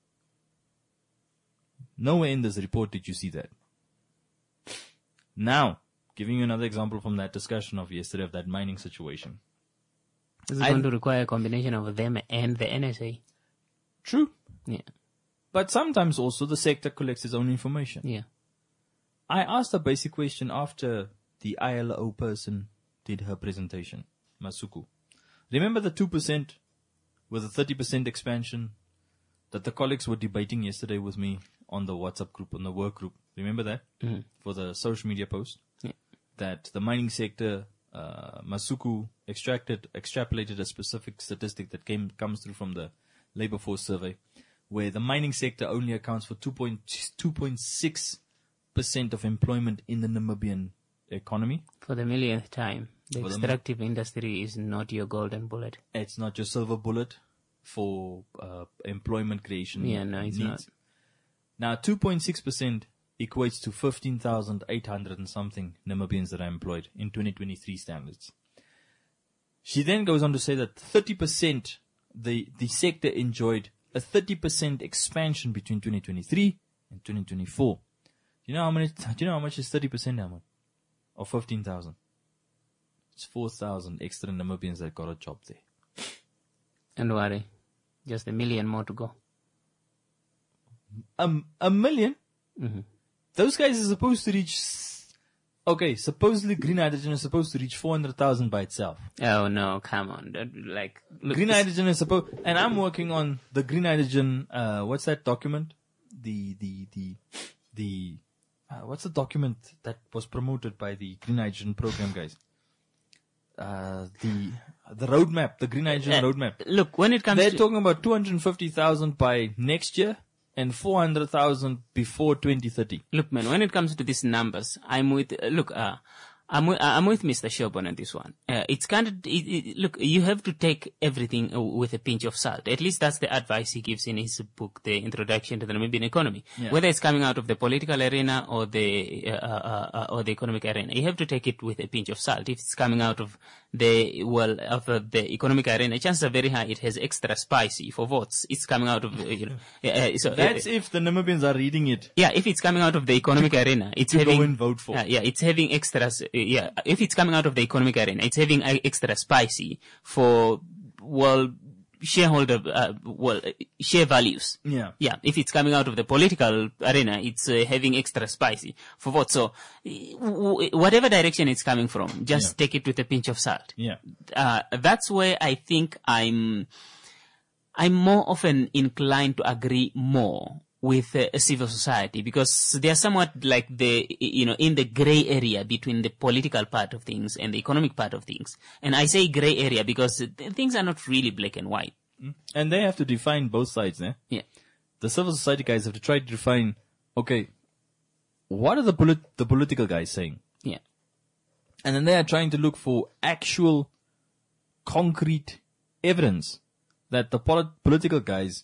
Nowhere in this report did you see that. Now, giving you another example from that discussion of yesterday of that mining situation. This is going to require a combination of them and the NSA. True. Yeah. But sometimes also the sector collects its own information. Yeah. I asked a basic question after the ILO person did her presentation, Masuku. Remember the 2% with a 30% expansion that the colleagues were debating yesterday with me on the WhatsApp group, on the work group. Remember that? Mm-hmm. For the social media post? Yeah. That the mining sector, Masuku extrapolated a specific statistic that comes through from the labor force survey, where the mining sector only accounts for 2.6% of employment in the Namibian economy. For the millionth time, the extractive industry is not your golden bullet. It's not your silver bullet for employment creation. Yeah, no, it's not. Now, 2.6% equates to 15,800 and something Namibians that are employed in 2023 standards. She then goes on to say that 30%, the sector enjoyed a 30% expansion between 2023 and 2024. Do you know how much is 30%, Ahmad? Of 15,000? It's 4,000 extra Namibians that got a job there. Don't worry. Just 1 million more to go. A million? Mm-hmm. Those guys are supposed to reach... Okay, supposedly green hydrogen is supposed to reach 400,000 by itself. Oh, no, come on. Look, green hydrogen is supposed... And I'm working on the green hydrogen... what's that document? What's the document that was promoted by the green hydrogen program guys? The roadmap, the green hydrogen roadmap. Look, when it comes They're talking about 250,000 by next year and 400,000 before 2030. Look, man, when it comes to these numbers, I'm with Mr. Shobon on this one. It's kind of, look, you have to take everything with a pinch of salt. At least that's the advice he gives in his book, The Introduction to the Namibian Economy. Yeah. Whether it's coming out of the political arena or the economic arena, you have to take it with a pinch of salt. If it's coming out of the economic arena, chances are very high it has extra spicy for votes. It's coming out of, so that's if the Namibians are reading it. Yeah, if it's coming out of the economic arena, it's having, go and vote for. It's having extras. If it's coming out of the economic arena, it's having extra spicy for, shareholder, share values. Yeah. Yeah. If it's coming out of the political arena, it's having extra spicy for votes. So, whatever direction it's coming from, just take it with a pinch of salt. Yeah. That's where I think I'm more often inclined to agree more with civil society, because they are somewhat like in the gray area between the political part of things and the economic part of things. And I say gray area because things are not really black and white. And they have to define both sides, eh? Yeah. The civil society guys have to try to define, okay, what are the political guys saying? Yeah. And then they are trying to look for actual concrete evidence that the political guys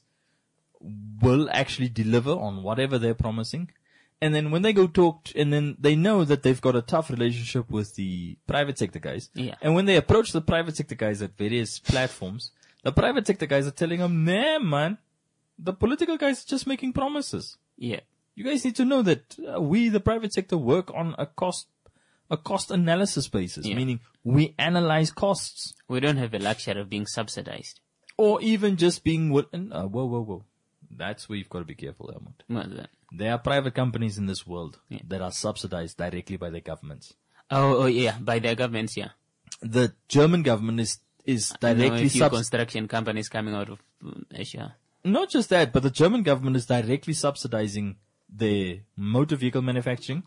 will actually deliver on whatever they're promising. And then when they go talk, and then they know that they've got a tough relationship with the private sector guys. Yeah. And when they approach the private sector guys at various platforms, the private sector guys are telling them, nah, man, the political guys are just making promises. Yeah. You guys need to know that we, the private sector, work on a cost analysis basis, meaning we analyze costs. We don't have the luxury of being subsidized. Or even just being, whoa. That's where you've got to be careful, Helmut. There are private companies in this world that are subsidized directly by their governments. Oh, yeah, by their governments, yeah. The German government is directly construction companies coming out of Asia. Not just that, but the German government is directly subsidizing their motor vehicle manufacturing.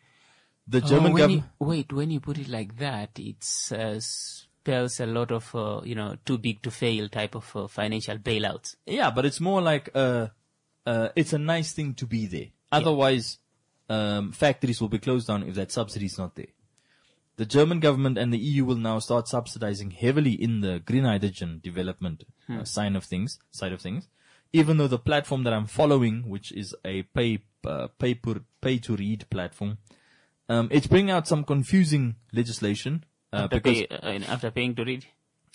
The German government. When you put it like that, it spells a lot of, too big to fail type of financial bailouts. Yeah, but it's more like, it's a nice thing to be there. Otherwise, factories will be closed down if that subsidy is not there. The German government and the EU will now start subsidizing heavily in the green hydrogen development side of things. Even though the platform that I'm following, which is a pay to read platform, it's bringing out some confusing legislation. After paying to read?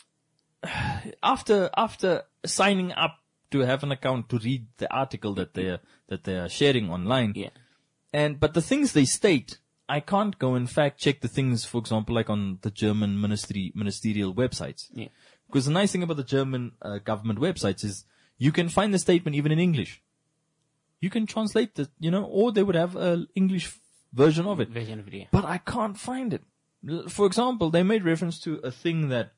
After signing up to have an account to read the article that they are sharing online. Yeah. But the things they state, I can't go and fact check the things, for example, like on the German ministerial websites. Yeah. Because the nice thing about the German government websites is you can find the statement even in English. You can translate the, or they would have an English version of it. Yeah. But I can't find it. For example, they made reference to a thing that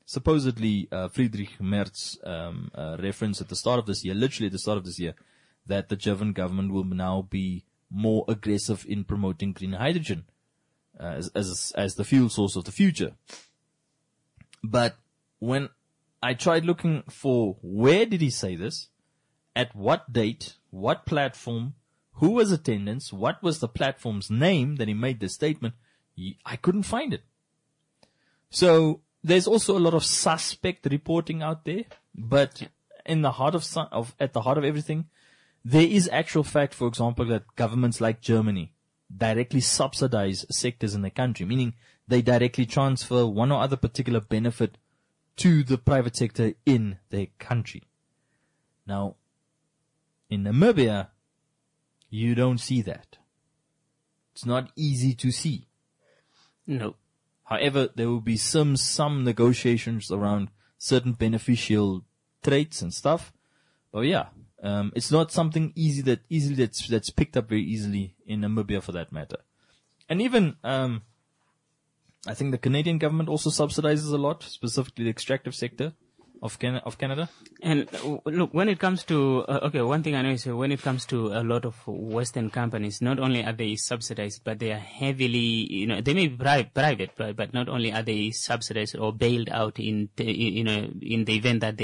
supposedly Friedrich Merz referenced at the start of this year, literally at the start of this year, that the German government will now be more aggressive in promoting green hydrogen as the fuel source of the future. But when I tried looking for where did he say this, at what date, what platform, who was attendance, what was the platform's name that he made this statement, I couldn't find it. So there's also a lot of suspect reporting out there, but in the heart at the heart of everything, there is actual fact, for example, that governments like Germany directly subsidize sectors in the country, meaning they directly transfer one or other particular benefit to the private sector in their country. Now, in Namibia, you don't see that. It's not easy to see. No. However, there will be some negotiations around certain beneficial traits and stuff. But yeah, it's not something that's picked up very easily in Namibia for that matter. And even, I think the Canadian government also subsidizes a lot, specifically the extractive sector of Canada. And look, when it comes to, one thing I know is when it comes to a lot of Western companies, not only are they subsidized, but they are heavily, they may be private, but not only are they subsidized or bailed out in the event that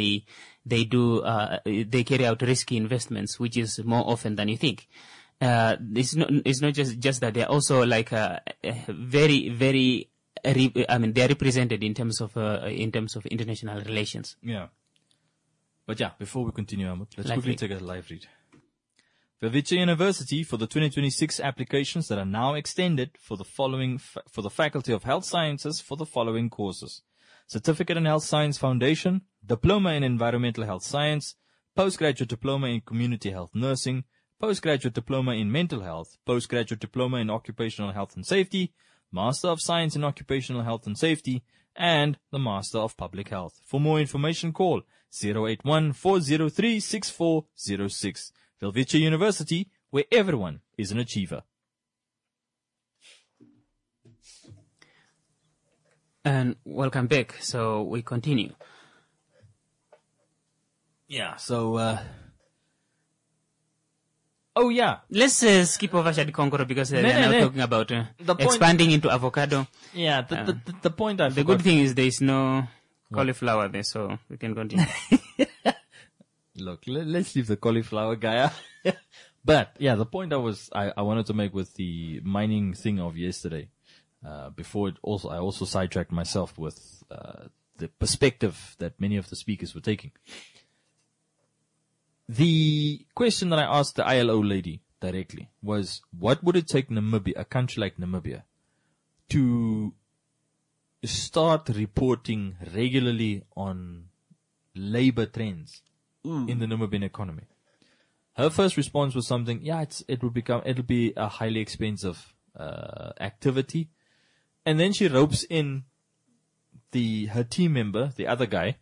they carry out risky investments, which is more often than you think. It's not just that, they are also like, very, very, they are represented in terms of international relations. Yeah. But yeah, before we continue, let's quickly take a live read. Welwitschia University, for the 2026 applications that are now extended for the following, for the Faculty of Health Sciences for the following courses: Certificate in Health Science Foundation, Diploma in Environmental Health Science, Postgraduate Diploma in Community Health Nursing, Postgraduate Diploma in Mental Health, Postgraduate Diploma in Occupational Health and Safety, Master of Science in Occupational Health and Safety, and the Master of Public Health. For more information, call 081-403-6406. Welwitschia University, where everyone is an achiever. And welcome back. So we continue. Yeah, so, oh yeah. Let's skip over Shadi Kongoro because they're now talking about expanding into avocado. Yeah, the point I forgot. The good thing is there is no cauliflower there, so we can continue. Look, let's leave the cauliflower guy out. But yeah, the point I wanted to make with the mining thing of yesterday, before it I also sidetracked myself with, the perspective that many of the speakers were taking. The question that I asked the ILO lady directly was, what would it take Namibia, a country like Namibia, to start reporting regularly on labor trends in the Namibian economy? Her first response was something, it'll be a highly expensive, activity. And then she ropes in her team member, the other guy,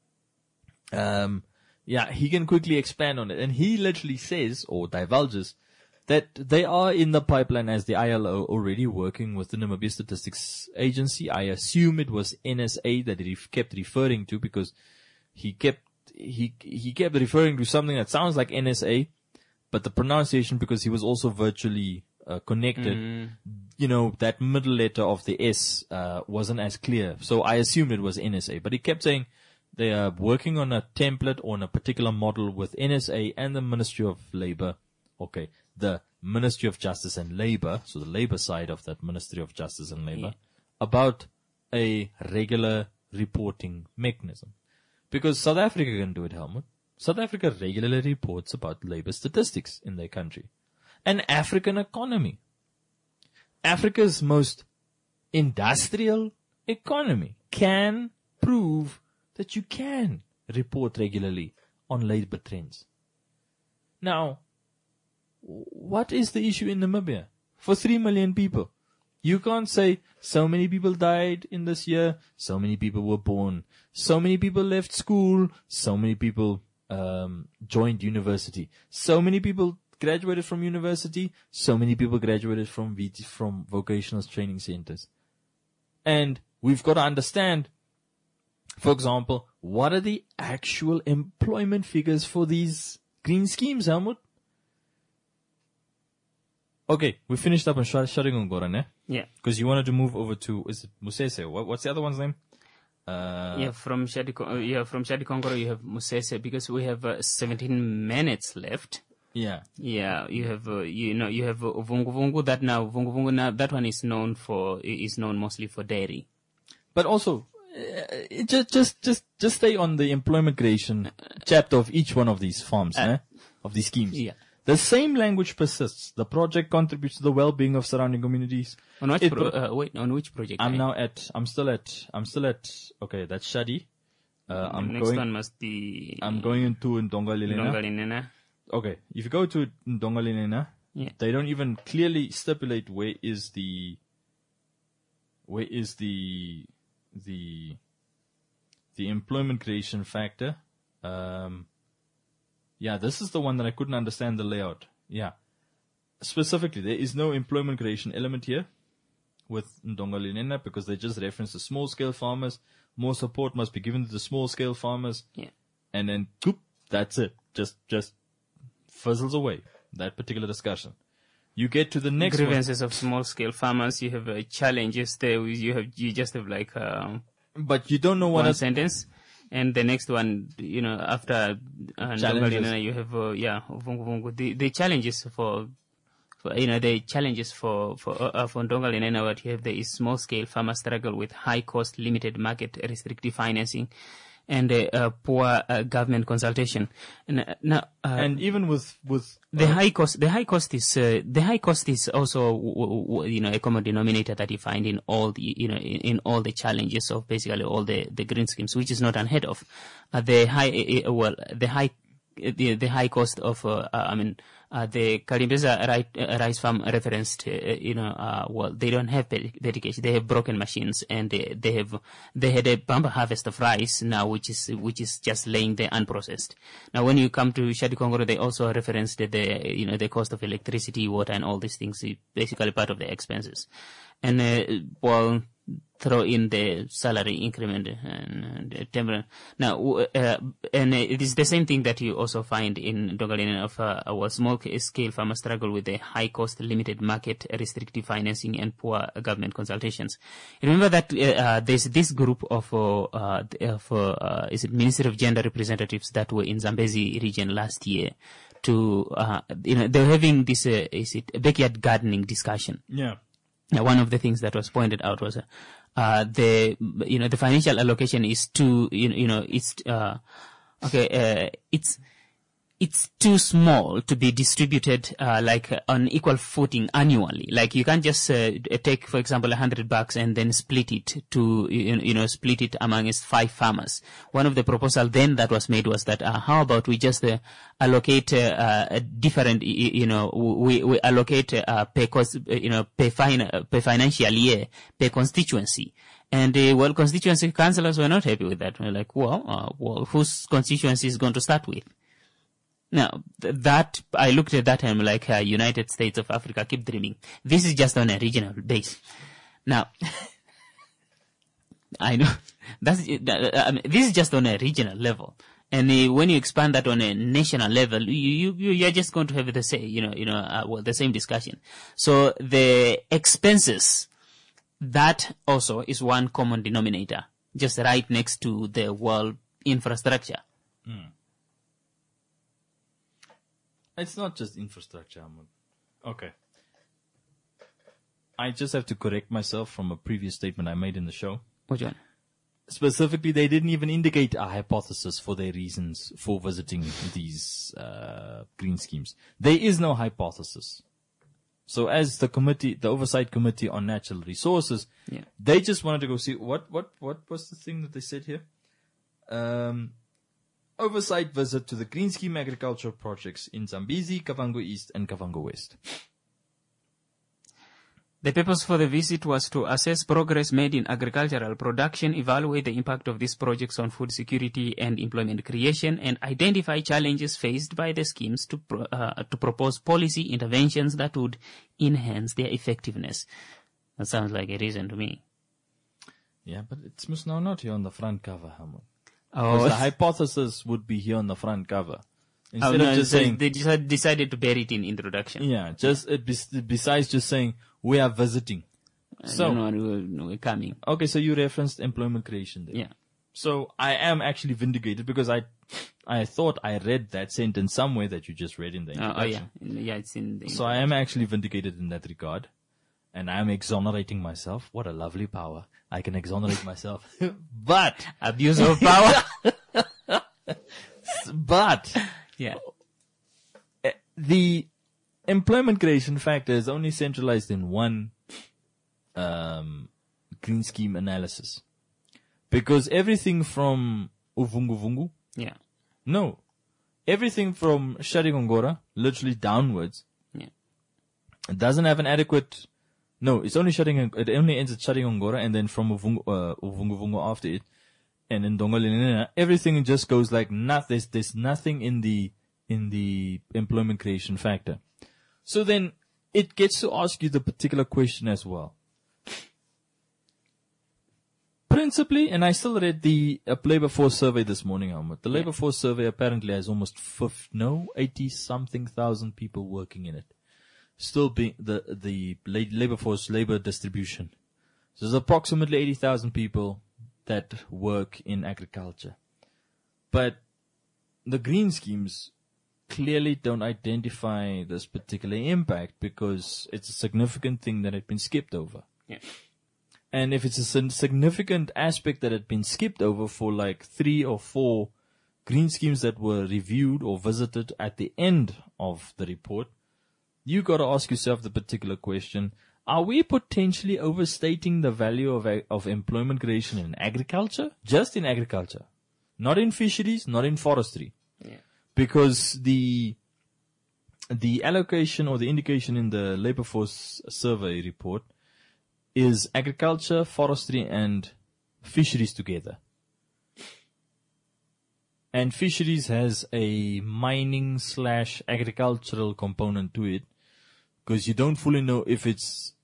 he can quickly expand on it. And he literally says, or divulges, that they are in the pipeline as the ILO already working with the Namibia Statistics Agency. I assume it was NSA that he kept referring to, because he kept referring to something that sounds like NSA, but the pronunciation, because he was also virtually connected, that middle letter of the S wasn't as clear. So I assumed it was NSA, but he kept saying they are working on a template or on a particular model with NSA and the Ministry of Labor. Okay, the Ministry of Justice and Labor, so the labor side of that Ministry of Justice and Labor, about a regular reporting mechanism. Because South Africa can do it, Helmut. South Africa regularly reports about labor statistics in their country. An African economy. Africa's most industrial economy can prove that you can report regularly on labor trends. Now, what is the issue in Namibia? For 3 million people, you can't say so many people died in this year, so many people were born, so many people left school, so many people joined university, so many people graduated from university, so many people graduated from vocational training centers. And we've got to understand For example, what are the actual employment figures for these green schemes, Helmut? Okay, we finished up on Shadikongora, eh? Yeah. Because you wanted to move over to, is it Musese? What's the other one's name? From Shadikongoro you have Musese, because we have 17 minutes left. Yeah. Yeah, you have you have Vunguvungu. Vunguvungu now, that one is known mostly for dairy. But also, just stay on the employment creation chapter of each one of these farms, of these schemes. Yeah. The same language persists. The project contributes to the well-being of surrounding communities. On which project? I'm still at, okay, that's Shadi. One must be... I'm going into Ndongalinena. Okay, if you go to Ndongalinena, they don't even clearly stipulate where is the employment creation factor. Yeah, this is the one that I couldn't understand the layout. Yeah. Specifically, there is no employment creation element here with Ndongalinena because they just reference the small-scale farmers. More support must be given to the small-scale farmers. Yeah. And then, that's it. Just fizzles away, that particular discussion. You get to the next grievances of small-scale farmers. You have challenges there. You just have like but you don't know what one sentence. And the next one, after Ndongalinena, you have Vunguvungu. The challenges for Ndongalinena, what you have there is small-scale farmers struggle with high-cost, limited market, restrictive financing, and poor government consultation. And even with the high cost is also a common denominator that you find in all the in all the challenges of basically all the green schemes, which is not unheard of. The high cost of the Karimbeza rice farm referenced, they don't have dedication. They have broken machines, and they had a bumper harvest of rice now, which is just laying there unprocessed. Now, when you come to Shadikongoro, they also referenced the cost of electricity, water, and all these things, basically part of the expenses. And, throw in the salary increment and temporary. Now, and it is the same thing that you also find in Ndongalinena of our small-scale farmers struggle with the high-cost, limited market, restrictive financing, and poor government consultations. Remember that there's this group of Ministry of Gender representatives that were in Zambezi region last year to they were having this backyard gardening discussion. Yeah. Now, one of the things that was pointed out was the financial allocation is too it's too small to be distributed like on equal footing annually. Like you can't just take, for example, $100 and then split it to split it amongst 5 farmers. One of the proposal then that was made was that how about we just allocate a different we allocate per financial year per constituency. And constituency councillors were not happy with that. We're like, whose constituency is going to start with? Now, that, I looked at that and I'm like, United States of Africa, keep dreaming. This is just on a regional base. Now, I know, this is just on a regional level. And when you expand that on a national level, you're just going to have the same, the same discussion. So the expenses, that also is one common denominator, just right next to the world infrastructure. Mm. It's not just infrastructure. Okay. I just have to correct myself from a previous statement I made in the show. Which one? Specifically, they didn't even indicate a hypothesis for their reasons for visiting these green schemes. There is no hypothesis. So as the committee, the Oversight Committee on Natural Resources, they just wanted to go see what was the thing that they said here? Oversight visit to the Green Scheme agricultural projects in Zambezi, Kavango East, and Kavango West. The purpose for the visit was to assess progress made in agricultural production, evaluate the impact of these projects on food security and employment creation, and identify challenges faced by the schemes to propose policy interventions that would enhance their effectiveness. That sounds like a reason to me. Yeah, but it's now not here on the front cover, Helmut. Oh, Because the hypothesis would be here on the front cover. Instead no, of just saying, they decided to bury it in introduction. yeah, besides just saying, we are visiting. So, we're coming. okay, so you referenced employment creation there. Yeah. So I am actually vindicated because I thought I read that sentence somewhere that you just read in the introduction. Yeah, it's in the. So I am actually vindicated in that regard. And I am exonerating myself. What a lovely power. I can exonerate myself. But, abuse of power. but, Yeah. the employment creation factor is only centralized in one green scheme analysis. Because everything from Uvunguvungu, Yeah. no, everything from Shadingongora, literally downwards, Yeah. it doesn't have an adequate, no, it's only it only ends at Shadingongora, and then from Uvunguvungu after it, and in Dongolinena, everything just goes like nothing. There's nothing in the employment creation factor. So then it gets to ask you the particular question as well. Principally, and I still read the labor force survey this morning, Ahmed. The labor force survey apparently has almost 80-something thousand people working in it. Still being the labor force labor distribution. So there's approximately 80,000 people that work in agriculture. But the green schemes clearly don't identify this particular impact because it's a significant thing that had been skipped over. Yeah. And if it's a significant aspect that had been skipped over for like 3 or 4 green schemes that were reviewed or visited at the end of the report, you got to ask yourself the particular question: are we potentially overstating the value of employment creation in agriculture? Just in agriculture, not in fisheries, not in forestry, because the allocation or the indication in the labor force survey report is agriculture, forestry, and fisheries together. And fisheries has a mining / agricultural component to it, because you don't fully know if it's,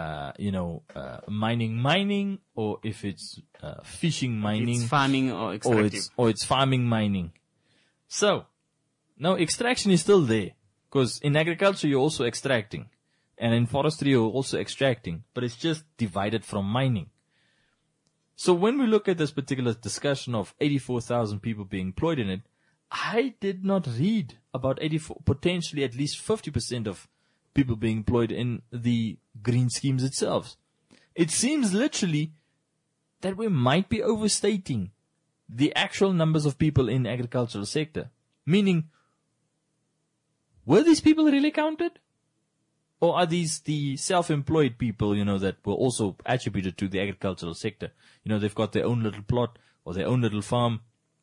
mining, or if it's, fishing mining. It's farming or extractive. Or it's farming mining. So, now extraction is still there, because in agriculture you're also extracting. And in forestry, you're also extracting, but it's just divided from mining. So when we look at this particular discussion of 84,000 people being employed in it, I did not read about potentially at least 50% of people being employed in the green schemes itself. It seems literally that we might be overstating the actual numbers of people in the agricultural sector. Meaning, were these people really counted? Or are these the self-employed people, that were also attributed to the agricultural sector? They've got their own little plot or their own little farm.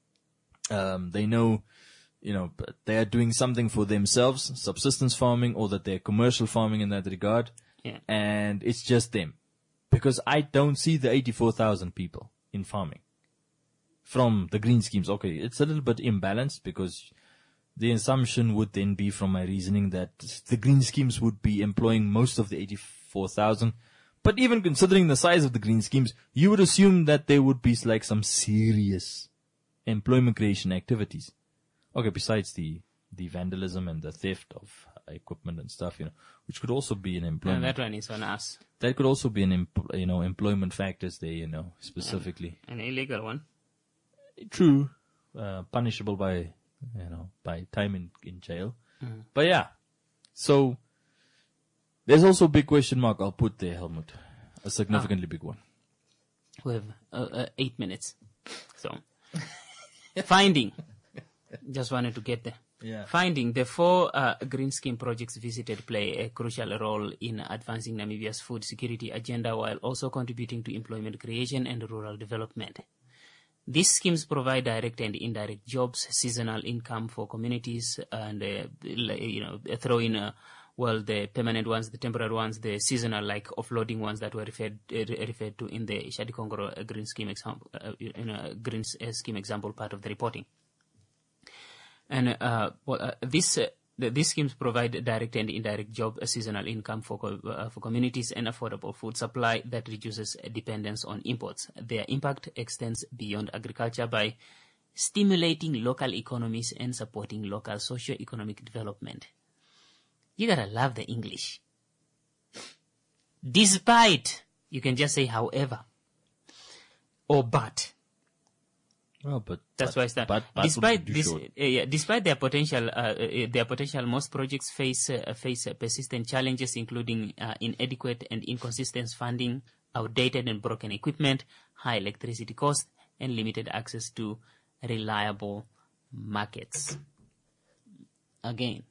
They know, they are doing something for themselves, subsistence farming, or that they're commercial farming in that regard. Yeah. And it's just them. Because I don't see the 84,000 people in farming from the green schemes. Okay, it's a little bit imbalanced because the assumption would then be, from my reasoning, that the green schemes would be employing most of the 84,000. But even considering the size of the green schemes, you would assume that there would be like some serious employment creation activities. Okay, besides the vandalism and the theft of equipment and stuff, which could also be an employment. No, that one is on us. That could also be an employment factors there, specifically. An illegal one. True, punishable by time in jail. But yeah, so there's also a big question mark I'll put there, Helmut. A significantly big one. We have 8 minutes. So, finding. Just wanted to get there. Yeah. Finding the 4 green scheme projects visited play a crucial role in advancing Namibia's food security agenda while also contributing to employment creation and rural development. These schemes provide direct and indirect jobs, seasonal income for communities, and throw in the permanent ones, the temporary ones, the seasonal, like offloading ones that were referred to in the Shadingongora green scheme example, scheme example part of the reporting. And this These schemes provide direct and indirect job, seasonal income for communities, and affordable food supply that reduces dependence on imports. Their impact extends beyond agriculture by stimulating local economies and supporting local socio-economic development. You gotta love the English. Despite, you can just say however, or but. Well, but that's why it's that. But despite this, despite their potential, most projects face persistent challenges, including inadequate and inconsistent funding, outdated and broken equipment, high electricity costs, and limited access to reliable markets. Again,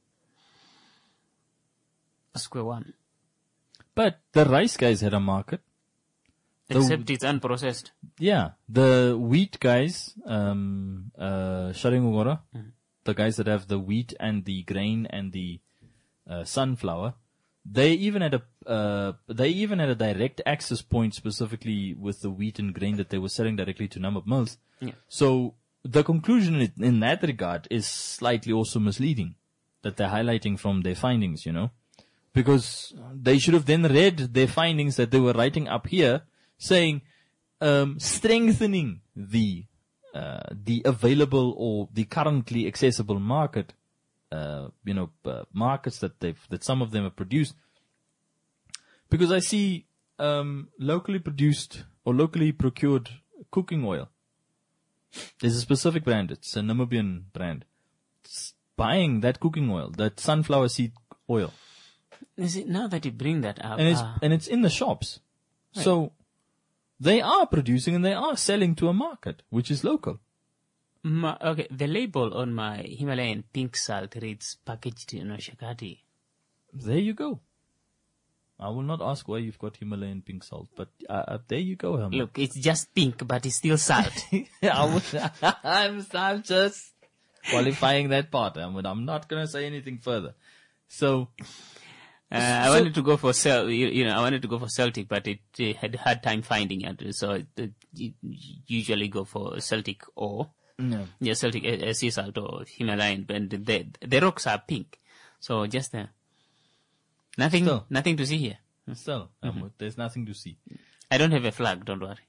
square one. But the rice guys had a market. Except it's unprocessed. Yeah. The wheat guys, Sharingogora, the guys that have the wheat and the grain and the sunflower, they even had a direct access point specifically with the wheat and grain that they were selling directly to Namib mills. Yeah. So the conclusion in that regard is slightly also misleading that they're highlighting from their findings, because they should have then read their findings that they were writing up here, saying strengthening the available or the currently accessible market, markets that some of them have produced. Because I see locally produced or locally procured cooking oil. There's a specific brand. It's a Namibian brand. It's buying that cooking oil, that sunflower seed oil. Is it now that you bring that up? And it's in the shops. Right. So they are producing and they are selling to a market, which is local. Okay, the label on my Himalayan pink salt reads packaged in Shakati. There you go. I will not ask why you've got Himalayan pink salt, but there you go, Helmut. Look, it's just pink, but it's still salt. I'm just qualifying that part, Helmut. I'm not going to say anything further. So... I wanted to go for I wanted to go for Celtic, but it had hard time finding it. So you usually go for Celtic or Celtic sea salt or Himalayan, and the rocks are pink. So just nothing to see here. Still, there's nothing to see. I don't have a flag. Don't worry.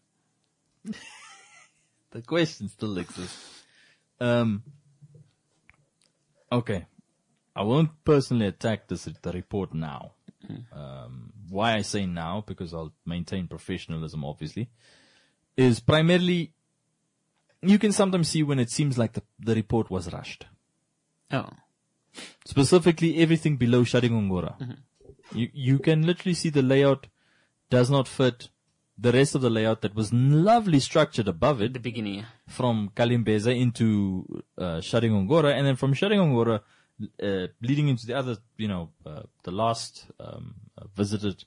The question still exists. Okay. I won't personally attack the report now. Why I say now, because I'll maintain professionalism, obviously, is primarily you can sometimes see when it seems like the report was rushed. Oh. Specifically, everything below Sharingongora. You can literally see the layout does not fit the rest of the layout that was lovely structured above it. The beginning. From Kalimbeza into Sharingongora, and then from Sharingongora leading into the other, the last visited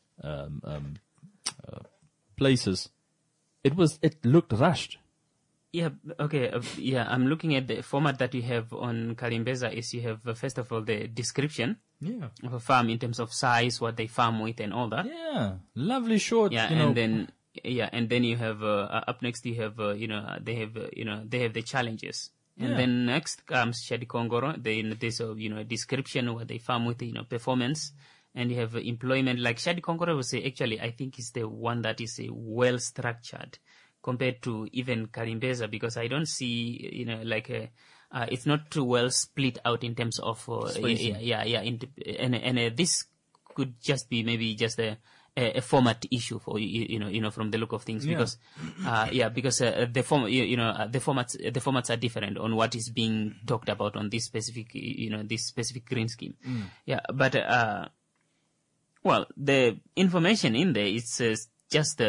places, it looked rushed. Yeah, okay, I'm looking at the format that you have on Kalimbeza. Is you have, first of all, the description of a farm in terms of size, what they farm with and all that. Yeah, lovely short. Yeah, and then you have, up next you have, they have the challenges. And then next comes Shadikongoro. There's a description of what they farm with, performance, and you have employment. Like Shadikongoro will say, actually, I think is the one that is well structured compared to even Kalimbeza, because I don't see, it's not too well split out in terms of, this could just be maybe just a format issue for from the look of things, because the formats are different on what is being talked about on this specific green scheme. But the information in there is just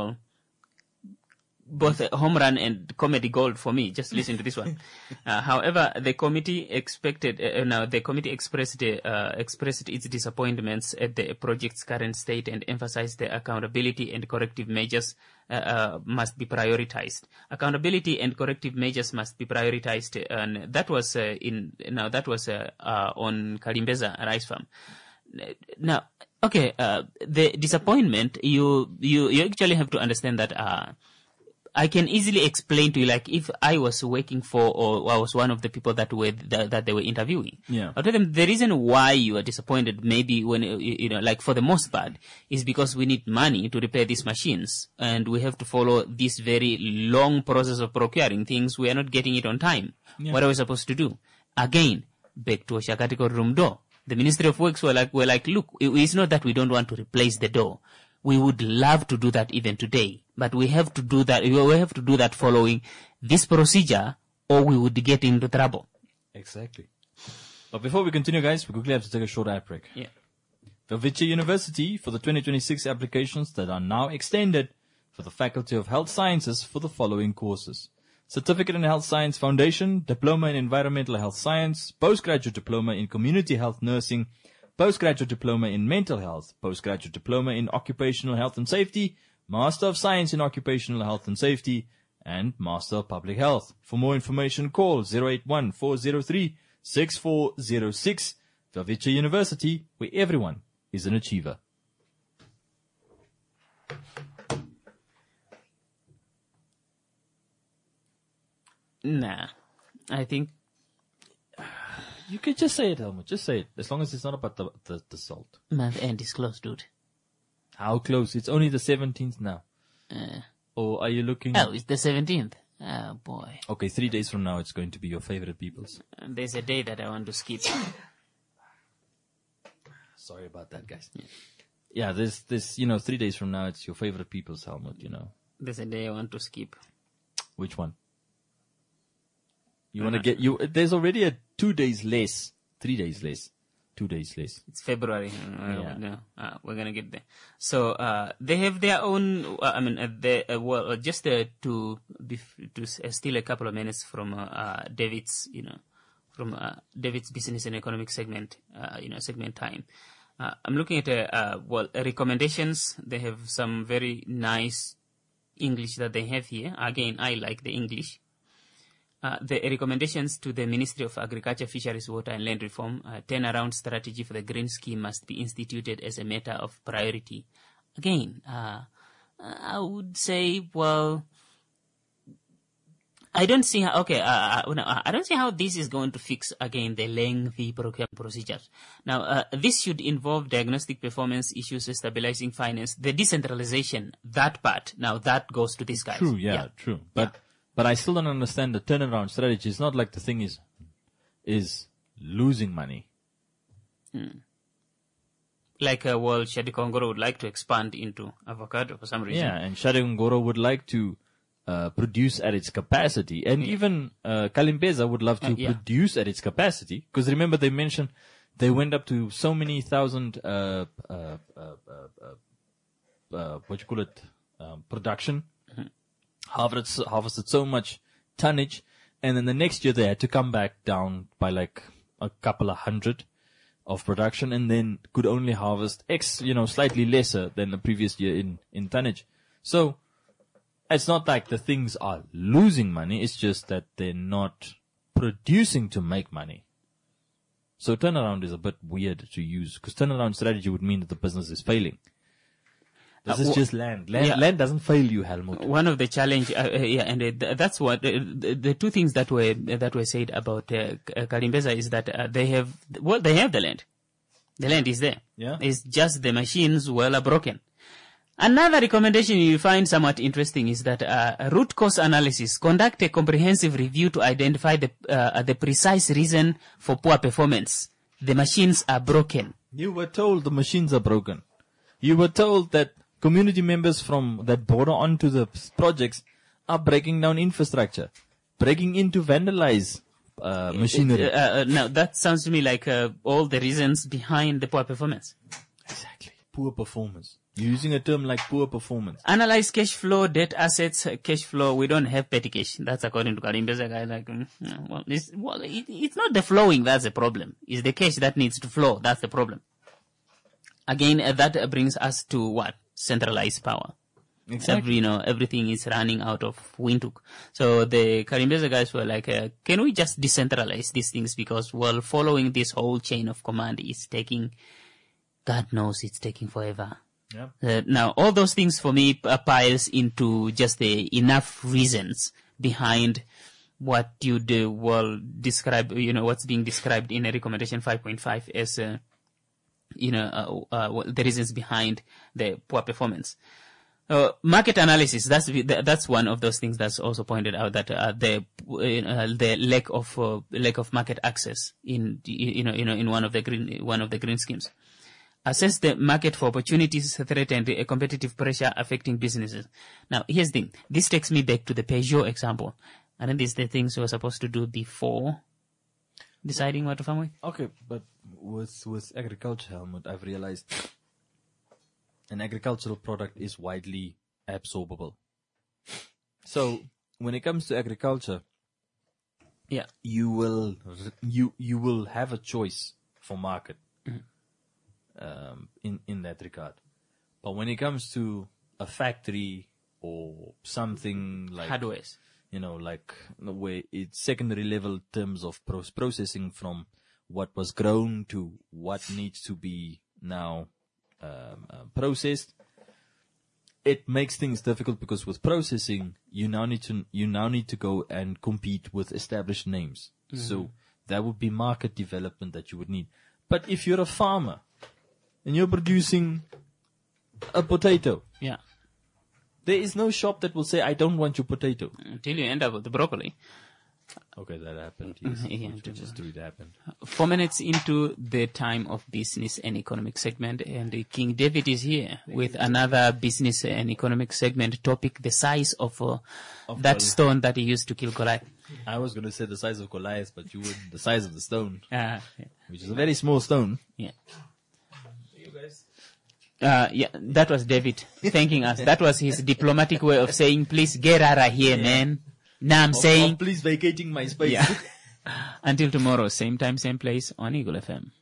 both a home run and comedy gold for me. Just listen to this one. However, the committee expressed its disappointments at the project's current state and emphasized the accountability and corrective measures must be prioritized. Accountability and corrective measures must be prioritized, and that was on Kalimbeza rice farm. Now, okay, the disappointment, you actually have to understand that I can easily explain to you, like, if I was working for, or I was one of the people that they were interviewing. Yeah. I told them the reason why you are disappointed, maybe when, like for the most part, is because we need money to repair these machines, and we have to follow this very long process of procuring things. We are not getting it on time. Yeah. What are we supposed to do? Again, back to Oshakatiko room door. The Ministry of Works were like, look, it's not that we don't want to replace the door. We would love to do that even today, but we have to do that. We have to do that following this procedure, or we would get into trouble. Exactly. But before we continue, guys, we quickly have to take a short ad break. Yeah. Velvitia University for the 2026 applications that are now extended for the Faculty of Health Sciences for the following courses: Certificate in Health Science Foundation, Diploma in Environmental Health Science, Postgraduate Diploma in Community Health Nursing, Postgraduate Diploma in Mental Health, Postgraduate Diploma in Occupational Health and Safety, Master of Science in Occupational Health and Safety, and Master of Public Health. For more information, call 081-403-6406. Velvitia University, where everyone is an achiever. Nah, I think You could just say it, Helmut. Just say it. As long as it's not about the salt. month end is close, dude. How close? It's only the 17th now. Or are you looking... Oh, it's the 17th. Oh, boy. Okay, 3 days from now it's going to be your favorite people's. There's a day that I want to skip. Sorry about that, guys. Yeah, this 3 days from now it's your favorite people's, Helmut, There's a day I want to skip. Which one? You want to get... There's already 2 days less. 3 days less. 2 days less. It's February. Yeah. No, we're going to get there. So, they have their own, just to steal a couple of minutes from, David's, from, David's business and economic segment, segment time. I'm looking at, recommendations. They have some very nice English that they have here. Again, I like the English. The recommendations to the Ministry of Agriculture, Fisheries, Water and Land Reform, turnaround strategy for the green scheme must be instituted as a matter of priority. Again, I would say, I don't see how, I don't see how this is going to fix, again, the lengthy procurement procedures. Now, this should involve diagnostic performance issues, stabilizing finance, the decentralization, that part. Now, that goes to these guys. True, true. But I still don't understand the turnaround strategy. It's not like the thing is losing money. Like, Shadi Kongoro would like to expand into avocado for some reason. Yeah, and Shadi Kongoro would like to produce at its capacity. And even Kalimbeza would love to produce at its capacity. Because remember they mentioned they went up to so many thousand, production. Mm-hmm. Harvested so much tonnage, and then the next year they had to come back down by like a couple of hundred of production, and then could only harvest slightly lesser than the previous year in tonnage. So it's not like the things are losing money, it's just that they're not producing to make money. So turnaround is a bit weird to use, because turnaround strategy would mean that the business is failing. This is just land. Land doesn't fail you, Helmut. One of the challenge, and that's what the two things that were said about Kalimbeza is that they have the land. The land is there. Yeah. It's just the machines are broken. Another recommendation you find somewhat interesting is that root cause analysis. Conduct a comprehensive review to identify the precise reason for poor performance. The machines are broken. You were told the machines are broken. You were told that community members from that border onto the projects are breaking down infrastructure, breaking in to vandalize machinery. Now, that sounds to me like all the reasons behind the poor performance. Exactly. Poor performance. You're using a term like poor performance. Analyze cash flow, debt assets, cash flow. We don't have petty cash. That's according to Kalimbeza guy. It's not the flowing that's the problem. It's the cash that needs to flow. That's the problem. Again, that brings us to what? Centralized power. Exactly. Everything is running out of Windhoek. So the Kalimbeza guys were like, can we just decentralize these things? Because, following this whole chain of command is taking, God knows it's taking forever. Yeah. Now, all those things for me piles into just the enough reasons behind what you'd describe, what's being described in a recommendation 5.5 as, the reasons behind the poor performance. Market analysis, that's one of those things that's also pointed out, that the lack of market access in one of the green schemes. Assess the market for opportunities, threat, and competitive pressure affecting businesses. Now, here's the thing. This takes me back to the Peugeot example. And then these are the things we were supposed to do before deciding what to farm with. Okay, but with agriculture, Helmut, I've realized an agricultural product is widely absorbable. So when it comes to agriculture, yeah, you will have a choice for market. In that regard. But when it comes to a factory or something like hardwares, like where it's secondary level terms of processing from what was grown to what needs to be now processed, it makes things difficult, because with processing you now need to go and compete with established names. So that would be market development that you would need. But if you're a farmer and you're producing a potato, yeah, there is no shop that will say, I don't want your potato. Until you end up with the broccoli. Okay, that happened. Yes. Yeah, which is true, it happened. 4 minutes into the time of business and economic segment, and King David is here with another business and economic segment topic, the size of that Goliath. stone that he used to kill Goliath. I was going to say the size of Goliath, but you were the size of the stone, Yeah. which is a very small stone. Yeah. That was David thanking us. That was his diplomatic way of saying, please get out of here, man. Now I'm saying, please vacating my space. yeah. Until tomorrow, same time, same place on Eagle FM.